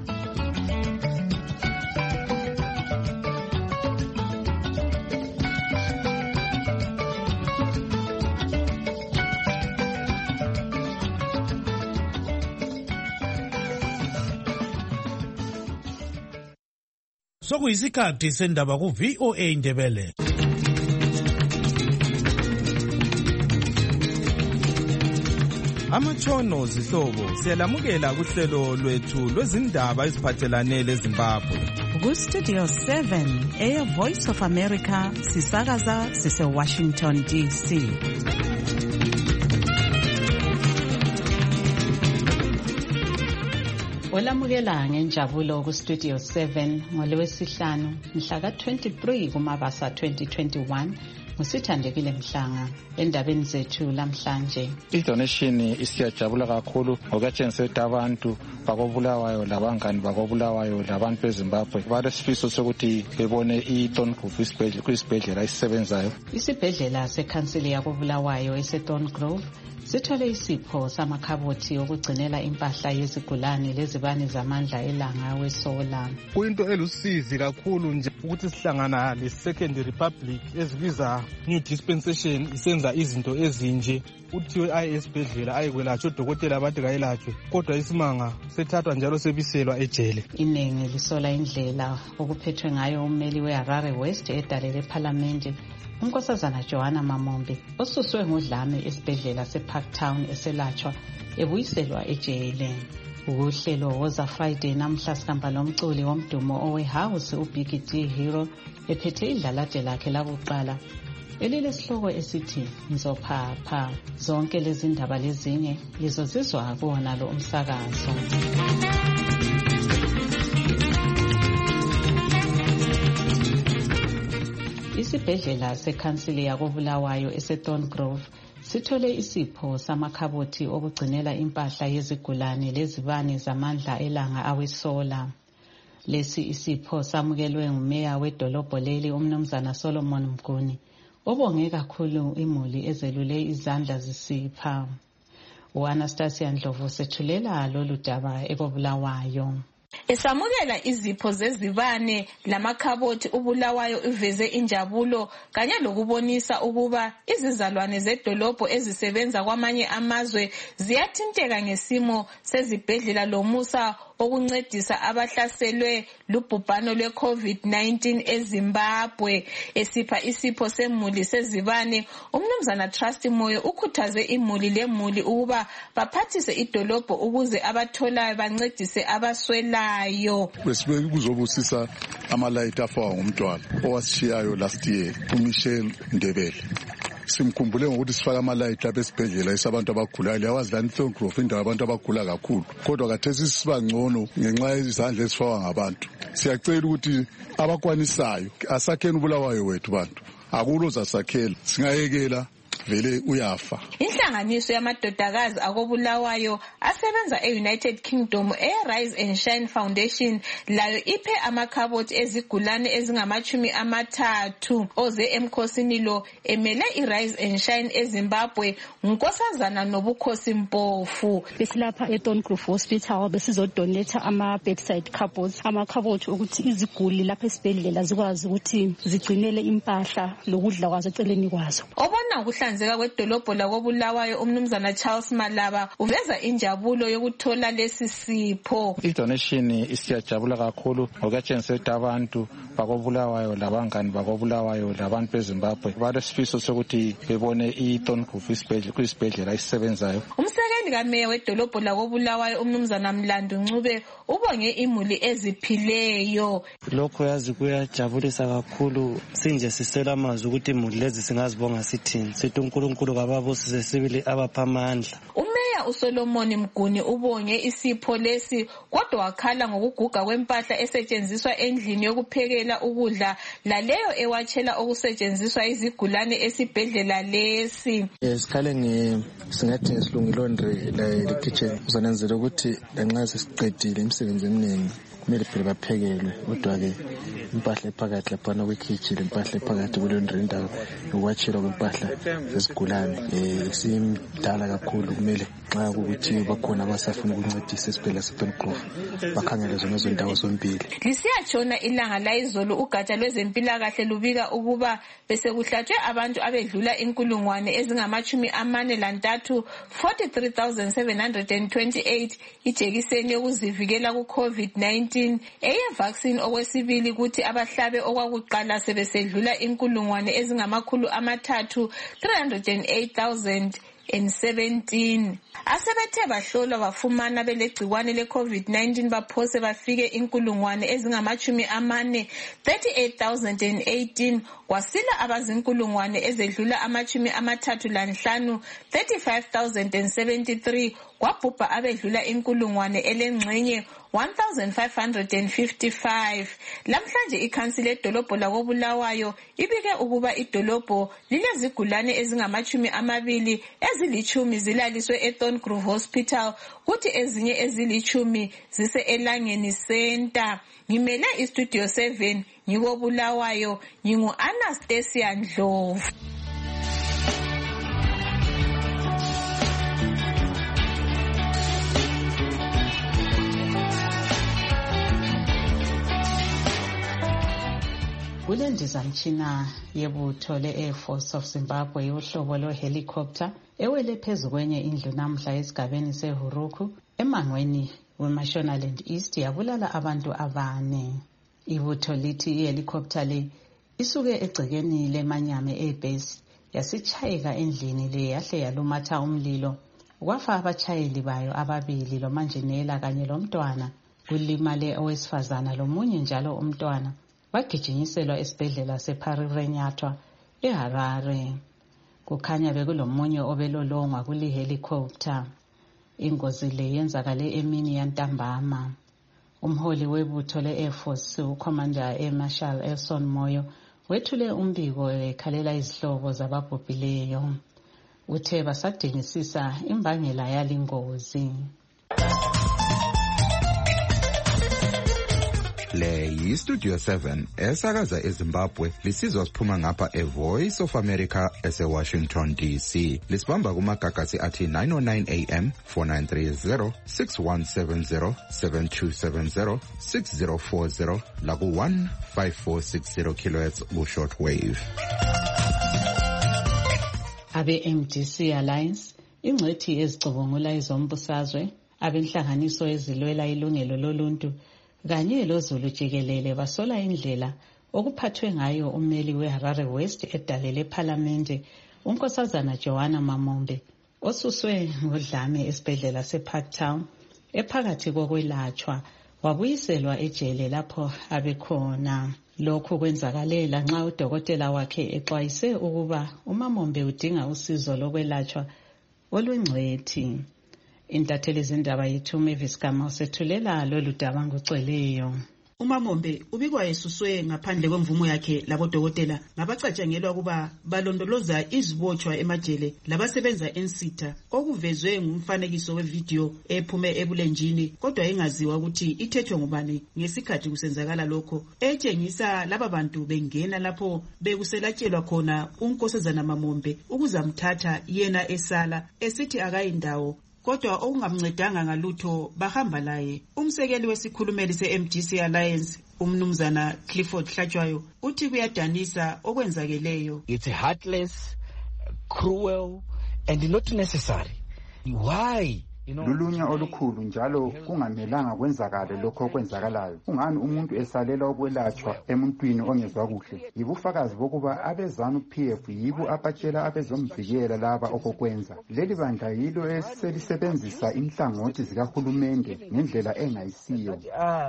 Sokuyisikhathi sendaba ku V O A Ndebele. Amatshono zihlobo siyalamukela kuhlelo lwethu lwezindaba eziphathelane leZimbabwe. Ku Studio seven e Voice of America sisakaza sise Washington D C. Olamukela ngenjabulo ku Studio seven ngolwesihlanu mhla ka twenty-three kuMabasa twenty twenty-one. Musithandekile Mhlanga endabeni zethu lamhlanje. I-donation isiyajabula kakhulu ngokutshengisa ukuthi abantu bakobulawayo labangani bakobulawayo labantu beZimbabwe balesifiso sokuthi bebone iThorngrove isibhedlela kuyisibhedlela esisebenzayo. Isibhedlela sekhansili yakobulawayo eseThorngrove sithole isipho samakhabothi okugcinela impahla yezigulane lezibane zamandla elanga wesola. Kuyinto elusizi kakhulu nje ukuthi sihlangana le-Second Republic ezibiza nge-dispensation isenza izinto ezinje. Uthiwe aye esibhedlela ayekwelatshwa odokotela abathi kayelatshwe, kodwa isimanga sethathwa njalo sebiselwa ejele. Iningi lisola indlela okuphethwe ngayo ummeli we-Harare West edalele ephalamende unkosazana Joanna Mamombe osuswe ngodlame esibhedlela seParktown eselatshwa ebuyiselwa ejele. Uhlelo woza Friday namhla sikhamba lomculi womdumo owehouse uBiggie D Hero ephethe idlalade lakhe lakuqala elile sihloko esithi Ngizophapha. Zonke lezi ndaba lezinye lizozizwa kuwona lo umsakazo. Isibhedlela sekhansili yakobulawayo eseThorngrove sithole isipho samakhabothi okugcinela impahla yezigulane lezibane zamandla elanga awesola. Lesi isipho samukelwe ngumeya wedolobho leli umnumzana Solomon Mguni obonge kakhulu imuli ezelule izandla zisipha. U-Anastasia Ndlovu sethulela lolu daba ekobulawayo. Esamukela izipho zezibane lamakhabothi ubulawayo iveze injabulo kanye lokubonisa ukuba izizalwane zedolobho ezisebenza kwamanye amazwe ziyathinteka ngesimo sezibhedlela lomusa okuncedisa abahlaselwe lubhubhano lwe-COVID nineteen eZimbabwe. Esipha isipho semuli sezibane, umnumzana Trust Moyo ukhuthaze imuli lemuli ukuba baphathise idolobho ukuze abatholayo bancedise abaswelayo. Besibeke kuzobusisa amalayithi afawa ngumntwana owasishiyayo last year uMichelle Ndebele. Simkhumbule ngokuthi sifaka amalayithi lapha esibhedlela isabantu abagulayo. Liyawazi lani Thorngrove indawo abantu abagula kakhulu, kodwa kathesi siba ngcono ngenxa yezandla ezifakwa ngabantu. Siyacela ukuthi abakwanisayo asakheni ubulawayo wethu bantu, akuloza sakhela singayekela vele uyafa. Inhlanganiso yamadodakazi akobulawayo asebenza e-United Kingdom e-Rise and Shine Foundation layo iphe amakhabothi ezigulane ezingamachumi amathathu. Oze emkhosini lo emele i-Rise and Shine eZimbabwe ngunkosazana Nobukhosi Mpofu. Besilapha eThorngrove Hospital besizodonate ama-bedside cupboards, amakhabothi ukuthi iziguli lapha esibhedlela zikwazi ukuthi zigcinele impahla lokudla kwazo eceleni kwazo. Obona ukuhlanzeka kwedolobho lakobulawayo umnumzana Charles Malaba uveza injabulo yokuthola lesi sipho. I-donation isiyajabula kakhulu ngokutshengisa ukuthi abantu bakobulawayo labangani bakobulawayo labantu beZimbabwe balesifiso sokuthi bebone iThorngrove isibhedlela kuyisibhedlela esisebenzayo. Umsekeli kameya wedolobho lakobulawayo umnumzana Mlandu Ncube ubonge imuli eziphileyo. Lokho yazi kuyajabulisa kakhulu, sinje sisela amazwi ukuthi imuli lezi singazibonga sithini. Sithi uNkulunkulu kababusise sibili abapha amandla. Umeya Umeya uSolomon Mguni ubonge isipho lesi kodwa wakhala ngokuguga kwempahla esetshenziswa endlini yokuphekela ukudla laleyo ewatshela okusetshenziswa izigulane esibhedlela lesi. Sikhale nge singathi ngesilungu laundry la kitchen uzanenzela ukuthi lanxa sesiqedile imisebenzi eminingi kumele phela baphekelwe kodwa ke impahla ephakathi lapha kwekitchen impahla ephakathi kulaundry indawo yokwatshela kwempahla zesigulane eh simdala kakhulu kumele xa ukuthi bakhona abasafuna ukuncedisa esibhedlela sePengrove bakhangele zona izindawo zombili. Lisiyatshona ilanga layizolo ugatsha lwezempilakahle lubika ukuba bese kuhlatshwe abantu abedlula inkulungwane ezingamachumi amane lantathu forty-three thousand seven hundred twenty-eight ijekiseni yokuzivikela ku COVID nineteen eye vaccine okwesibili kuthi abahlabe okwakuqala sebesedlula inkulungwane ezingamakhulu amathathu three hundred eight thousand seventeen. Asebethe bahlolwa bafumana belegcikwane le COVID nineteen baphose bafike inkulungwane ezingamachumi amane thirty-eight thousand eighteen kwasila abazinkulungwane ezedlula amachumi amathathu lanhlanu thirty-five thousand seventy-three kwabhubha abedlula inkulungwane elengxenye one thousand five hundred fifty-five. Lamhlanje ikhansile edolobho lakoBulawayo ibike ukuba idolobho lilezigulane ezingamachumi amabili ezilichumi zilaliswe eThorngrove Hospital kuthi ezinye ezilichumi zise eLangeni Center. Ngimele iStudio seven ngikoBulawayo ngingu Anastasia Ndlovu. Kulendizamtshina yebutho le-Air Force of Zimbabwe yohlobo lwe-helicopter ewele phezu kwenye indlu namhla esigabeni seHuruku emangweni weMashonaland East yabulala abantu abane. Ibutho lithi i-helicopter le isuke egcekeni leManyame Airbase yasitshayeka endlini le yahle yalumatha umlilo kwafa abatshayeli bayo ababili lomanjinela kanye lomntwana kulimale owesifazana lomunye njalo umntwana bagijinyiselwa esibhedlela seParirenyatwa eHarare. Kukhanya bekulomunye obelolongwa kuli helicopter. Ingozi le yenzakale emini yantambama. Umholi webutho le-Air Force uCommander Air Marshal Elson Moyo wethule umbiko ekhalela izihlobo zababhubhileyo. Uthe basadingisisa imbangela yalingozi. Le yiStudio seven esakaza eZimbabwe lisizwa siphuma ngapha eVoice of America eseWashington D C. Lisibamba kumagagasi athi nine oh nine A M, four nine three zero, six one seven zero, seven two seven zero, six zero four zero laku one five four six zero kilohertz ku shortwave. Abe M D C Alliance ingcethi ezicubungula izombusazwe abenhlanganiso ezilwela ilungelo loluntu kanye loZulu jikelele basola indlela okuphathwe ngayo ummeli weHarare West edalele eParliament unkosazana Joanna Mamombe osuswe ngodlame esibhedlela seParktown ephakathi kokwelatshwa wabuyiselwa ejele lapho abekhona. Lokhu kwenzakalela nxa udokotela wakhe exwayise ukuba uMamombe udinga usizo lokwelatshwa olwengcwethi. Intatheli zindaba yethu Mavis Gama usethulela lolu daba ngocweleyo. uMamombe ubikwa esuswe ngaphandle kwemvumo yakhe labodokotela ngabacatshangelwa kuba balondoloza izibotshwa emajele labasebenza ensitha okuvezwe ngumfanekiso wevideo ephume ebulenjini kodwa engaziwa ukuthi ithethwe ngubani ngesikhathi kusenzakala lokho etshengisa laba bantu bengena lapho bekuselatshelwa khona unkosazana Mamombe ukuzamthatha yena esala esithi akayindawo kodwa okungamncedanga ngalutho bahamba laye. Umsekeli wesikhulumeli se-M D C Alliance umnumzana Clifford Hlatshwayo uthi kuyadanisa okwenzakeleyo. It's heartless, cruel and not necessary. Why lulunya olukhulu njalo kungamelanga kwenzakale lokho okwenzakalayo. Kungani umuntu esalela ukwelatshwa emuntwini ongezwa kuhle? Yibufakazi bokuba abezanu P F yibo abatshela abezomvikela laba okokwenza. Leli bandla yilo eselisebenzisa inhlangothi zikahulumende ngendlela engayisiyo.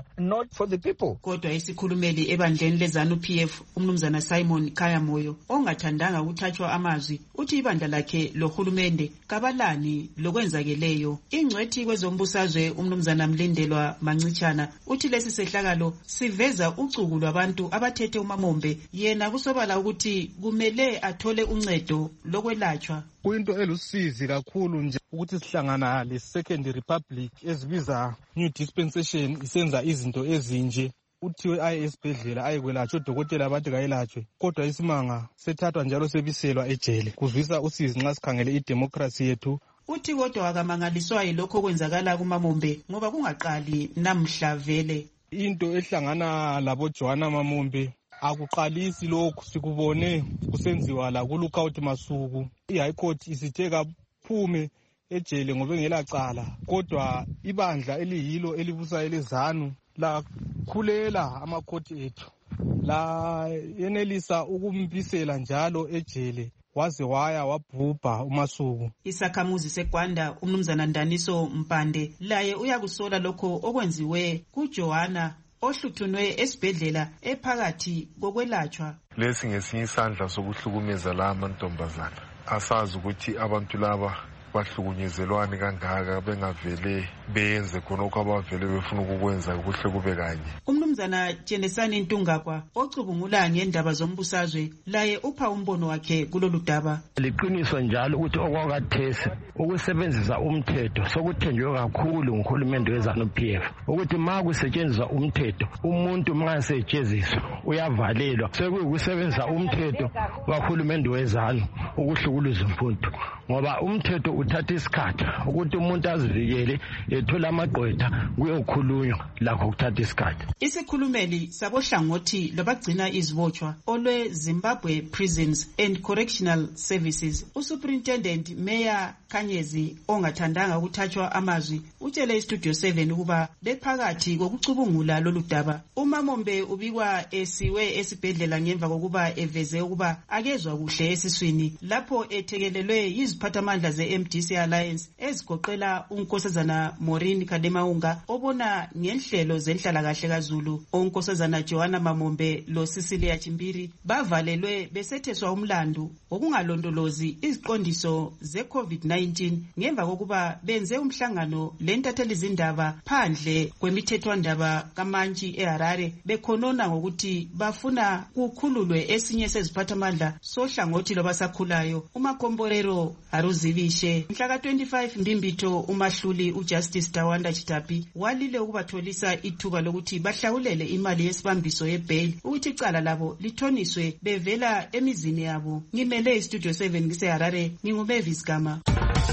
Kodwa isikhulumeli ebandleni lezanu P F umnumzana Simon Kayamoyo ongathandanga ukuthathwa amazwi uthi ibandla lakhe lohulumende kabalani lokwenzakeleyo. Ingcwethi kwezombusazwe umnumzana Mlindelwa Mancitshana uthi lesi sehlakalo siveza ucuku lwabantu abathethe uMamombe, yena kusobala ukuthi kumele athole uncedo lokwelatshwa. Kuyinto elusizi kakhulu nje ukuthi sihlangana le Second Republic ezibiza new dispensation isenza izinto ezinje. Uthiwe aye esibhedlela ayekwelatshwa odokotela abathi kayelatshwe, kodwa isimanga sethathwa njalo sebiselwa ejele. Kuzwisa usizi nxa sikhangele idemocracy yethu. Uthi kodwa akamangaliswa yilokho okwenzakala kuMamombe ngoba kungaqali namhla vele. Into ehlangana labo Joanna Mamombe akuqalisi lokhu, sikubone kusenziwa la kuLookout Masuku. I-High Court isithe kaphume ejele ngoba engelacala, kodwa ibandla eliyilo elibusa elezanu la khulela amakhoti ethu, la yenelisa ukumpisela njalo ejele waze waya wabhubha uMasuku. Isakhamuzi seGwanda umnumzana Ndaniso Mpande laye uyakusola lokho okwenziwe kuJohana ohluthunwe esibhedlela ephakathi kokwelatshwa. Lesi ngesinye isandla sokuhlukumeza la amantombazana. Asazi ukuthi abantu laba bahlukunyezelwane kangaka bengavele beyenze khonokho abavele befuna ukukwenza kuhle kube kanye. Umnumzana Jenesani Ntungakwa ocubungula ngendaba zombusazwe laye upha umbono wakhe kulolu daba. Liqiniswa njalo ukuthi okwakathesi ukusebenzisa umthetho sokuthenjwe kakhulu nguhulumende wezanu P F ukuthi ma kusetshenziswa umthetho umuntu mangasetshenziswa uyavalelwa. Sekuyikusebenzisa umthetho wahulumende wezanu ukuhlukuluza umuntu ngoba umthetho uthatha isikhathi ukuthi umuntu azivikele ethola amagqwetha kuyokhulunywa lakho kuthatha isikhathi. Isikhulumeli sabohlangothi lobagcina izibotshwa olwe Zimbabwe Prisons and Correctional Services uSuperintendent Mayor Kanyezi ongathandanga ukuthathwa amazwi utshele iStudio seven ukuba bephakathi kokucubungula lolu daba. uMamombe ubikwa esiwe esibhedlela ngemva kokuba eveze ukuba akezwa kuhle esiswini lapho ethekelelwe yiziphathamandla ze-M D C Alliance ezigoqela unkosazana Maureen Kademaunga obona ngenhlelo zenhlalakahle kaZulu, unkosazana Joanna Mamombe lo Cecilia Chimbiri bavalelwe besetheswa umlandu wokungalondolozi iziqondiso ze-COVID nineteen ngemva kokuba benze umhlangano lentatheli izindaba phandle kwemithethwandaba kaMantshi eHarare bekhonona ngokuthi bafuna kukhululwe esinye seziphathamandla sohlangothi lobasakhulayo uMakomborero Aruzibishe. Mhla ka twenty-five Mbimbitho uMahluli uJustice Tawanda Chitapi walile ukubatholisa ithuba lokuthi bahlawulele imali yesibambiso yebail ukuthi icala labo lithoniswe bevela emizini yabo. Ngimele iStudio seven ngiseHarare, nginguMavis Gama.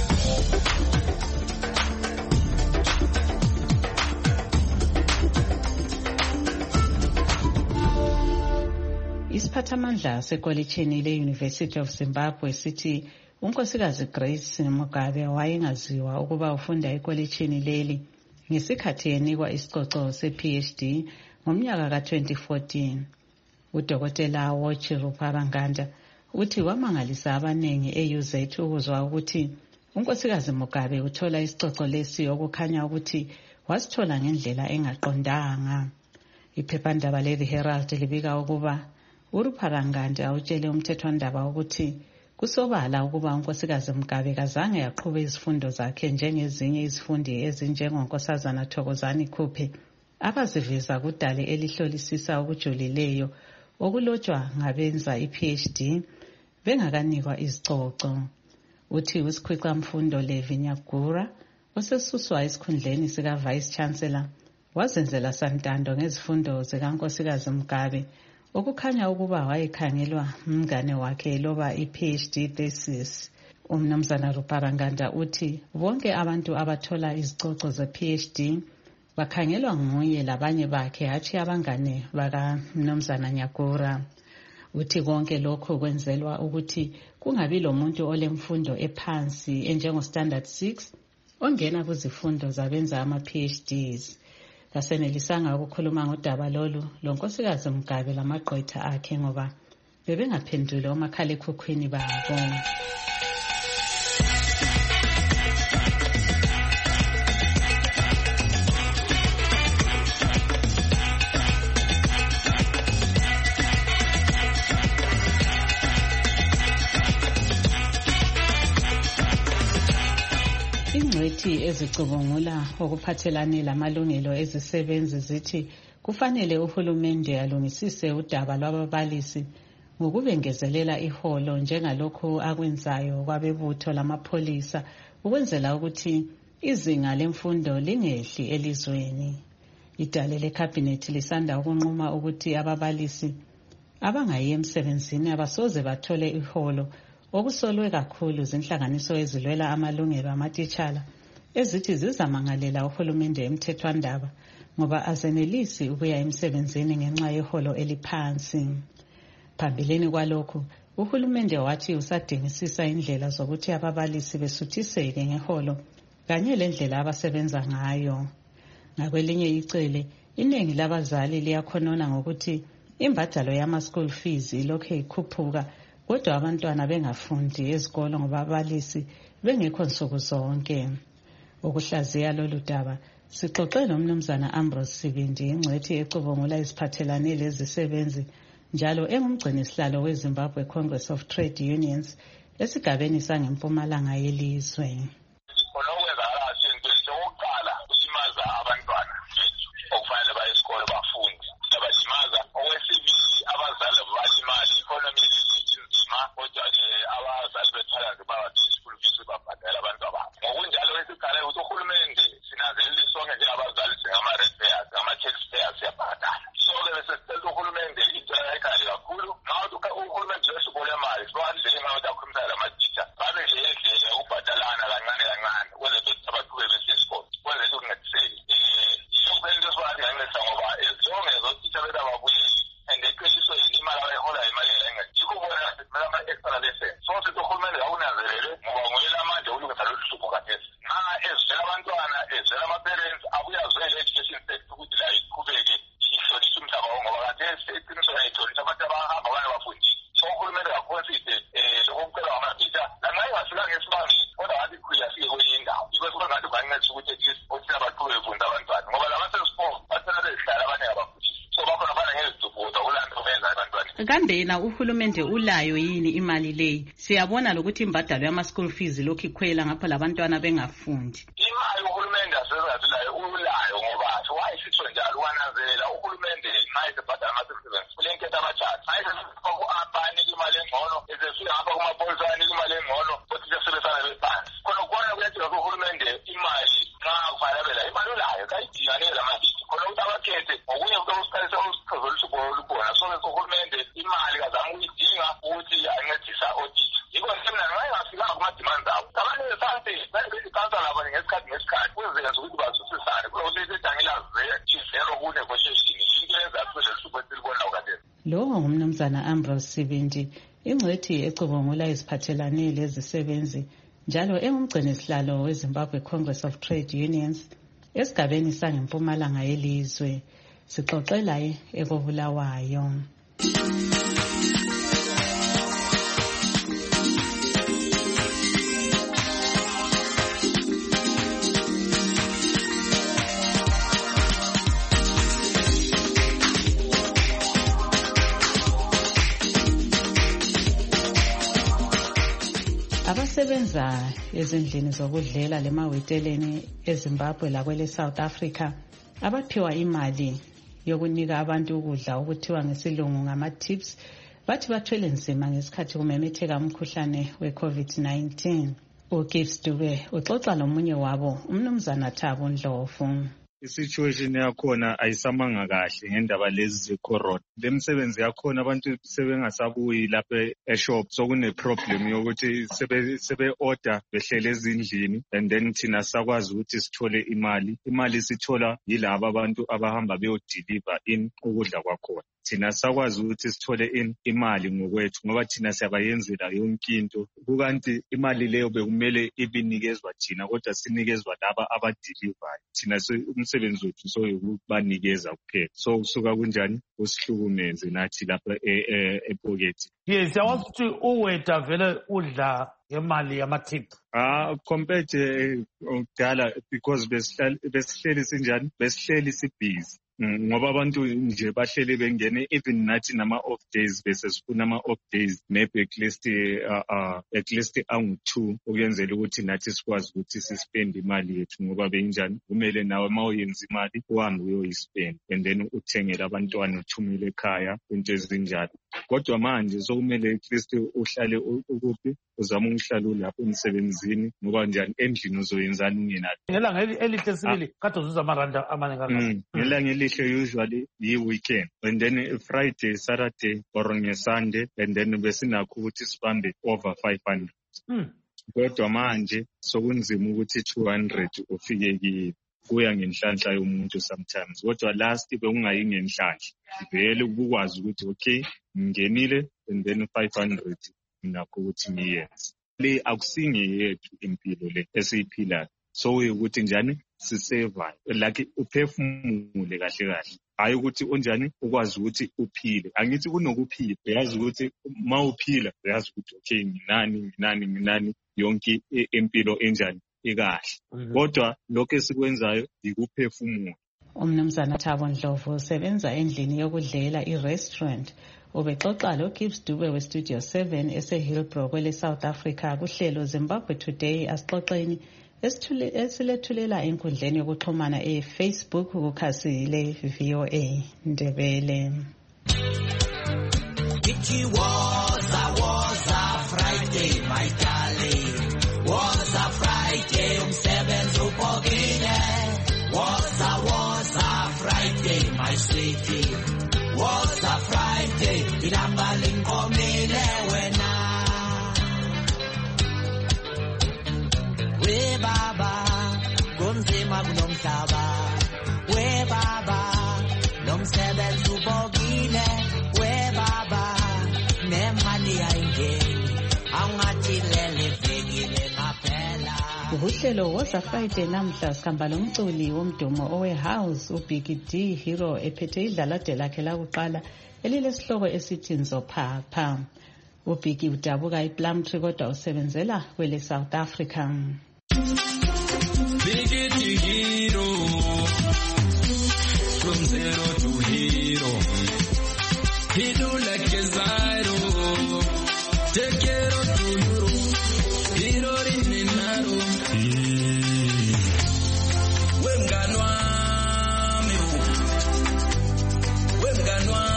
Isiphathamandla sekolitshini le-University of Zimbabwe sithi unkosikazi Grace Mugabe wayengaziwa ukuba ufunda ekolitshini leli ngesikhathi yenikwa isicoco se-P H D ngomnyaka ka twenty fourteen. Udokotela Wochiru Paranganda uthi wamangalisa abanengi e-U Z ukuzwa ukuthi unkosikazi Mugabe uthola isicoco lesi okukhanya ukuthi wasithola ngendlela engaqondanga. Iphephandaba le-The Herald libika ukuba uRuparanganda utshele umthethwandaba ukuthi kusobala ukuba unkosikazi Mugabe kazange yaqhubeka izifundo zakhe njengezinye izifundi ezinjengonkosazana Thokozani Khuphe abaziveza kudale elihlolisisa okujulileyo okulotshwa ngabenza i-P H D bengakanikwa izicoco. Uthi usikhwicamfundo Levi Nyagura osesuswa esikhundleni sika Vice Chancellor wazenzela santando ngezifundo zikankosikazi Mugabe okukhanya ukuba wayekhangelwa umngane wakhe loba i-P H D thesis. Umnumzana Ruparanganda uthi bonke abantu abathola izicoco ze-P H D bakhangelwa nguye labanye bakhe hatshi abangane bakamnumzana Nyagura. Uthi konke lokho kwenzelwa ukuthi kungabi lo muntu olemfundo ephansi enjengo standard six ongena kuzifundo zabenza ama-PhDs. Kasenelisanga ukukhuluma ngodaba lolu lonkosikazi Mugabe lamagqwetha akhe ngoba bebengaphenduli omakhalekhukhwini babo. Ingcwethi ezicubungula okuphathelane lamalungelo ezisebenzi zithi kufanele uhulumende alungisise udaba lwababalisi ngokubengezelela iholo njengalokhu akwenzayo kwabebutho lamapholisa ukwenzela ukuthi izinga lemfundo lingehli elizweni. Idale lekhabhinethi lisanda ukunquma ukuthi ababalisi abangayi emsebenzini abasoze bathole iholo, okusolwe kakhulu zinhlanganiso ezilwela amalungelo amatitshala ezithi zizamangalela uhulumende emthethwandaba ngoba azenelisi ukuya emsebenzini ngenxa yeholo eliphansi. Phambilini kwalokhu, uhulumende wathi usadingisisa indlela zokuthi ababalisi besuthiseke ngeholo kanye lendlela abasebenza ngayo. Ngakwelinye icele, iningi labazali liyakhonona ngokuthi imbadalo yama-school fees ilokhu ikhuphuka kodwa abantwana bengafundi ezikolo ngoba ababalisi bengekho nsuku zonke. Ukuhlaziya lolu daba sixoxe nomnumzana Ambrose Sibindi, ingcwethi ecubungula iziphathelane lezisebenzi njalo engumgcinisihlalo weZimbabwe Congress of Trade Unions esigabeni sangempumalanga yelizwe. Kambe na uhulumende ulayo yini imali leyi? Siyabona lokuthi imbadalo yama-school fees lokhu ikhwela ngapha labantwana bengafundi. Imali uhulumende asezazulayo ulayo ngoba wayisitho njalo wanazela uhulumende nxa ebhadala ama-citizens kulenketha abathathu. Ayisifaka ku-abani imali engcono, ezefika ngapha kumapolisani imali engcono, futhi sesebenzana bebhansi. Khona ukubona kuyathiwa uhulumende imali nxa kufanele imali ulayo kayidinganele amahithi. Khona ukuthi abakhethe ngokunye kutokusikhalisa usichazolusuku olubona. So uhulumende imali kazama ukuyidinga ukuthi ancedisa othisha. Yiko nsemna nxa ingafikanga kuma-demands abo. Kabanike santi ngesikhathi labo ngesikhathi ngesikhathi kwenzeka ukuthi bazwisisane. Kulokuthi idangelaze izero ku-negotiation into eyenza lelusuku esilibona ukhathesi. Lowo ngumnumzana Ambrose Sibindi, ingcwethi ecubungula iziphathelane lezisebenzi njalo engumgcinisihlalo weZimbabwe Congress of Trade Unions esigabeni sangempumalanga yelizwe. Sixoxela ekobulawayo. Abasebenza ezindlini zokudlela lemaweteleni eZimbabwe lakwele South Africa abaphiwa imali yokunika abantu ukudla okuthiwa ngesilungu ngama-tips bathi bathwele nzima ngesikhathi kumemetheka umkhuhlane we-COVID nineteen. uGibbs Dube uxoxa lomunye wabo, umnumzana Thabo Ndlovu. i-situation yakhona ayisamanga kahle ngendaba lezi ze-corona. Le misebenzi yakhona abantu sebengasabuyi lapha eshop, so kune-problem yokuthi sebe-order behlele ezindlini, and then thina sakwazi ukuthi sithole imali. Imali sithola yilaba abantu abahamba beyodeliver in ukudla kwakhona. Thina sakwazi ukuthi sithole in imali ngokwethu ngoba thina siyabayenzela yonke into. Kukanti imali leyo bekumele ibinikezwa thina kodwa sinikezwa laba abadeliver. Thina umsebenzi wethu so ukubanikeza kuphela. So kusuka kunjani usihlukumeze nathi lapha epocket. Yes, yawazi ukuthi uweta vele udla ngemali yamathip. Ah, compared ukudala because besihleli sinjani, besihleli sibhizi. Ngoba abantu nje bahlele bengene even nathi nama off days bese sifuna ama off days maybe at least uh, uh, at least angu two ukuyenzela ukuthi nathi sikwazi ukuthi sispend imali yethu ngoba benjani kumele nawe mawuyenza imali uhambe uyoyispend and then uthengele abantwana uthumele ekhaya into ezinjalo. Kodwa manje sokumele at least uhlale ukuphi uzama ukuhlala lapho emsebenzini ngoba njani endlini uzoyenzana ungenalo. Ngelanga elihle sibili kade uzuza amaranda amaningi kangaka. Ngelanga elihle usually yi-weekend and then Friday, Saturday or on Sunday and then besinakho ukuthi sibambe over five hundred. Kodwa manje sokunzima ukuthi two hundred ufike kiyo. Kuya ngenhlanhla yomuntu sometimes. Kodwa last bekungayi ngenhlanhla. Vele ukwazi ukuthi okay ngingenile and then five hundred nakho ukuthi ngiyenze. Le akusinge yethu impilo le esiyiphilayo. So ukuthi njani siseva like uphefumule kahle kahle. Hayi ukuthi onjani ukwazi ukuthi uphile. Angithi kunokuphila. Uyazi ukuthi ma uphila uyazi ukuthi okay nginani nginani nginani yonke impilo enjani ikahle. Kodwa lokho esikwenzayo ikuphefumula. Umnumzana Thabo Ndlovu usebenza endlini yokudlela i-restaurant. Ubexoxa lo Gibbs Dube we Studio seven ese Hillbrow kwele South Africa kuhlelo Zimbabwe Today asixoxeni esilethulela enkundleni yokuxhumana e-Facebook kukhasi le-V O A Ndebele. It was a was a Friday, my darling. Was a Friday, umsebenzi upokile. Was a was a Friday, my sweetie. Was a Friday, ilamba linkomile wena. We baba, kunzima kunomhlaba. We baba, nomsebenzi ubokile. We baba, nemali ayingeni. Awungathi lele vekile ngaphela. Uhlelo woza Friday namhla sikhamba lomculi womdumo owe-house uBiggy D Hero ephethe idlalade lakhe lakuqala elilesihloko esithi Nzophapha. uBiggy udabuka ePlumtree kodwa usebenzela kwele South Africa. Biggy D Hero, from zero to hero. He do like a Zairo, take care of you, hero. Hero in the narrow. Wenganwa mifu, wenganwa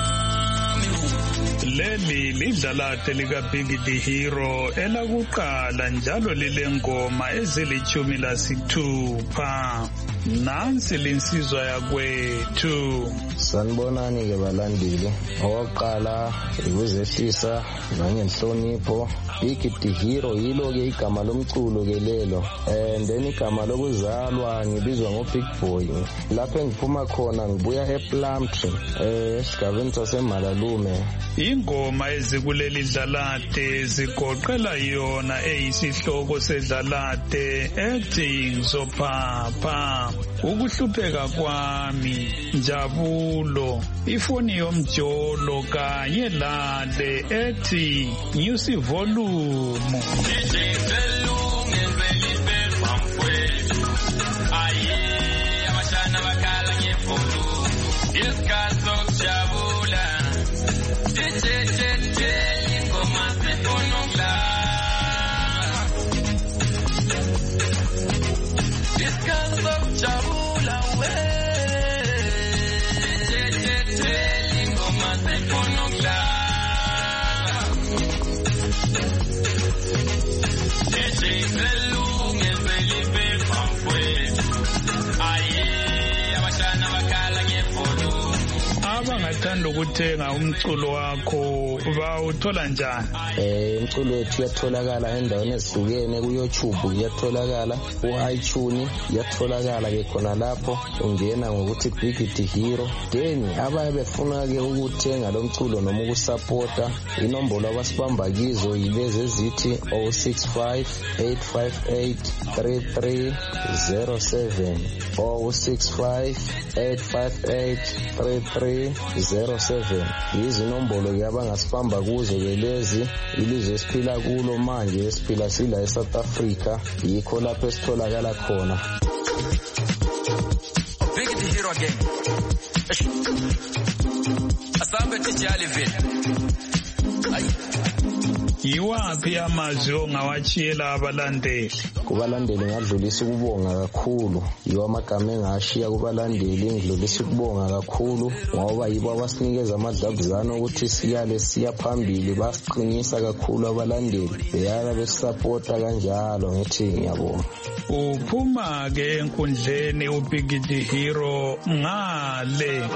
mifu. Leli lidlalade lika Biggy D Hero elakuqala njalo lilengoma ezilichumi lasithupha. Nansi linsizwa yakwethu. Sanibonani ke balandeli. Oqala ukuzehlisa nangenhlonipho. Biggy D Hero yilo ke igama lomculo ke lelo. And then igama lokuzalwa ngibizwa ngo Big Boy. Lapho engiphuma khona ngibuya ePlumtree eh esigabeni saseMalalume. Ingoma ezikuleli dlalade zigoqela yona eyisihloko sedlalade ethi Nzophapha. Ukuhlupheka kwami, njabulo, ifoni yomjolo kanye lale ethi nyusi volume. Aye. bathanda ukuthenga umculo wakho bawuthola njani? Eh, umculo wethu uyatholakala endaweni ezihlukene ku-YouTube, uyatholakala ku-iTunes, uyatholakala ke khona lapho ungena ngokuthi Big D Hero. Then abaye befuna-ke ukuthenga lo mculo noma ukusapota, inombolo abasibamba kizo yilezi ezithi oh six five, eight five eight, three three zero seven oh six five, eight five eight, three three zero seven. Izinombolo-ke abangasibamba kuzo-ke lezi, ilizwe esiphila kulo manje esiphila sila eSouth Africa, yikho lapho esitholakala khona. Big D Hero again. Asambe tijali vile. Ayi. Yiwaphi amazwi ongawatshiyela abalandeli? Kubalandeli ngadlulisa ukubonga kakhulu, yiwo amagama engashiya kubalandeli, ngidlulisa ukubonga kakhulu ngoba yibo abasinikeza amadlabuzane ukuthi siyale siya phambili, basiqinisa kakhulu abalandeli, beyala besisapota kanjalo, ngithi ngiyabonga. Uphuma ke enkundleni uBig D Hero ngale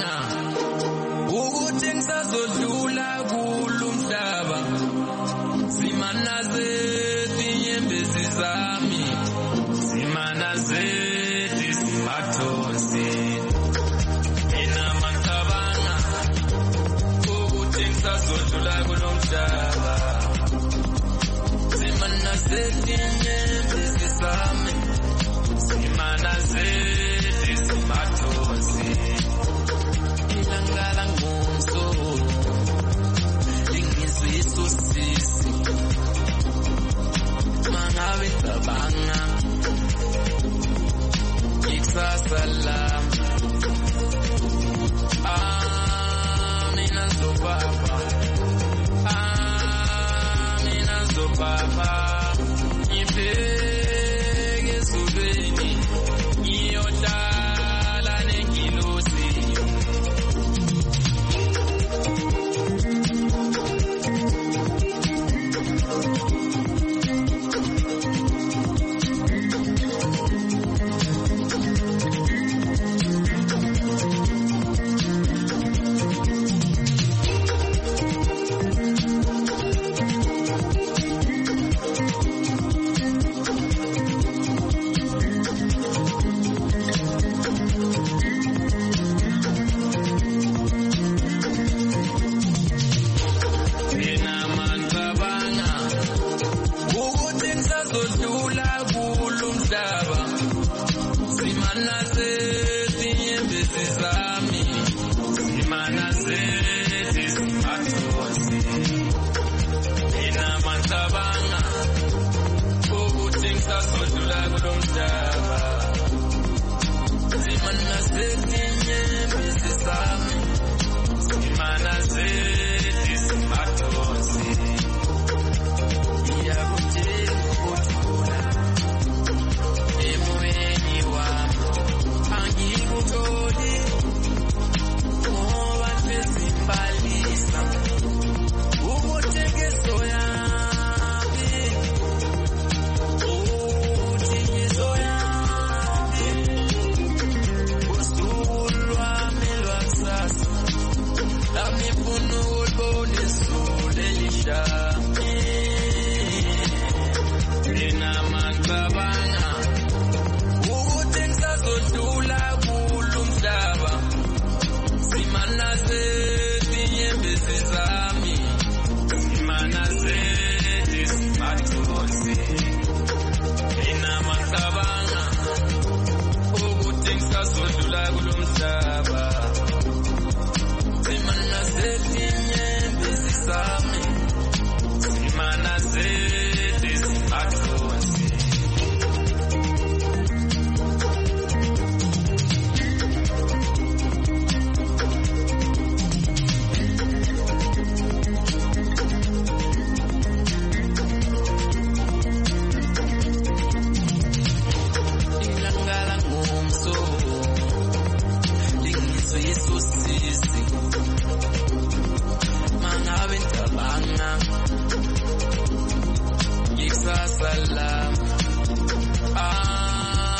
ukuthi ngisazodlula kulumhlaba, simana zethi inyembezi zami, simana zethi simathosi, mina mangicabanga ukuthi ngisazodlula kulumhlaba, simana zethi inyembezi zami, simana zethi simathosi, ilangala ngomso lingizwiso sisi mangabe cabanga ikusasa lami, amina zobaba, amina zobaba, ngibheke ezulwini ngiyodala nengilosi.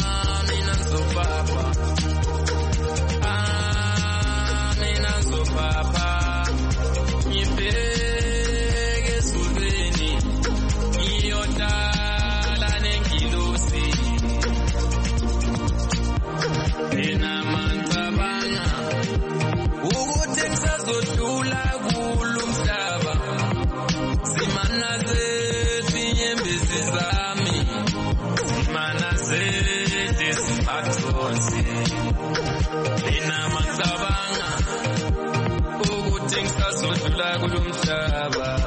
Papa, Amina Zopa. kulumhlaba.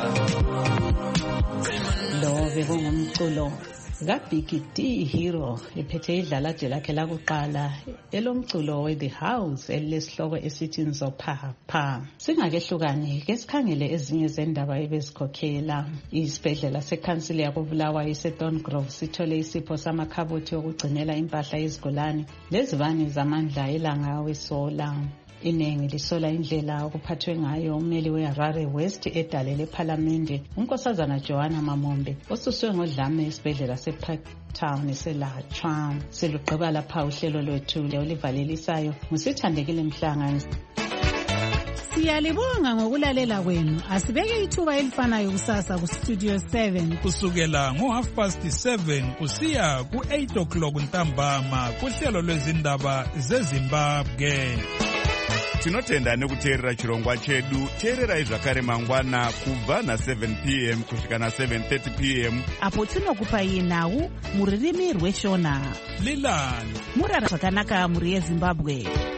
Lo bekungumculo kaBiggy D Hero ephethe idlalaje lakhe lakuqala elomculo we-The House elilesihloko esithi Nzophapha. Singakehlukani ke sikhangele ezinye zendaba ebezikhokhela. Isibhedlela sekhansili yakoBulawayo iseThorn Grove sithole isipho samakhabothi okugcinela impahla yezigulane lezibane zamandla elangawe sola. Iningi lisola indlela okuphathwe ngayo ummeli we-Harare West edale lephalamende unkosazana Joanna Mamombe osuswe ngodlame esibhedlela seParktown eselatshwa. Siluqeba lapha uhlelo lwethu olivalelisayo ngusithandekile Mhlanga. Siyalibonga ngokulalela kwenu. Asibeke ithuba elifanayo kusasa ku Studio seven kusukela ngo half past seven kusiya ku eight o'clock ntambama kuhlelo lwezindaba zeZimbabwe. Tinotenda nekuteerera chirongwa chedu. Teererai zvakare mangwana kubva na seven p m kusvika na seven thirty p m apo tinokupai nhau muririmi rweshona. Lilani murara zvakanaka muri yeZimbabwe.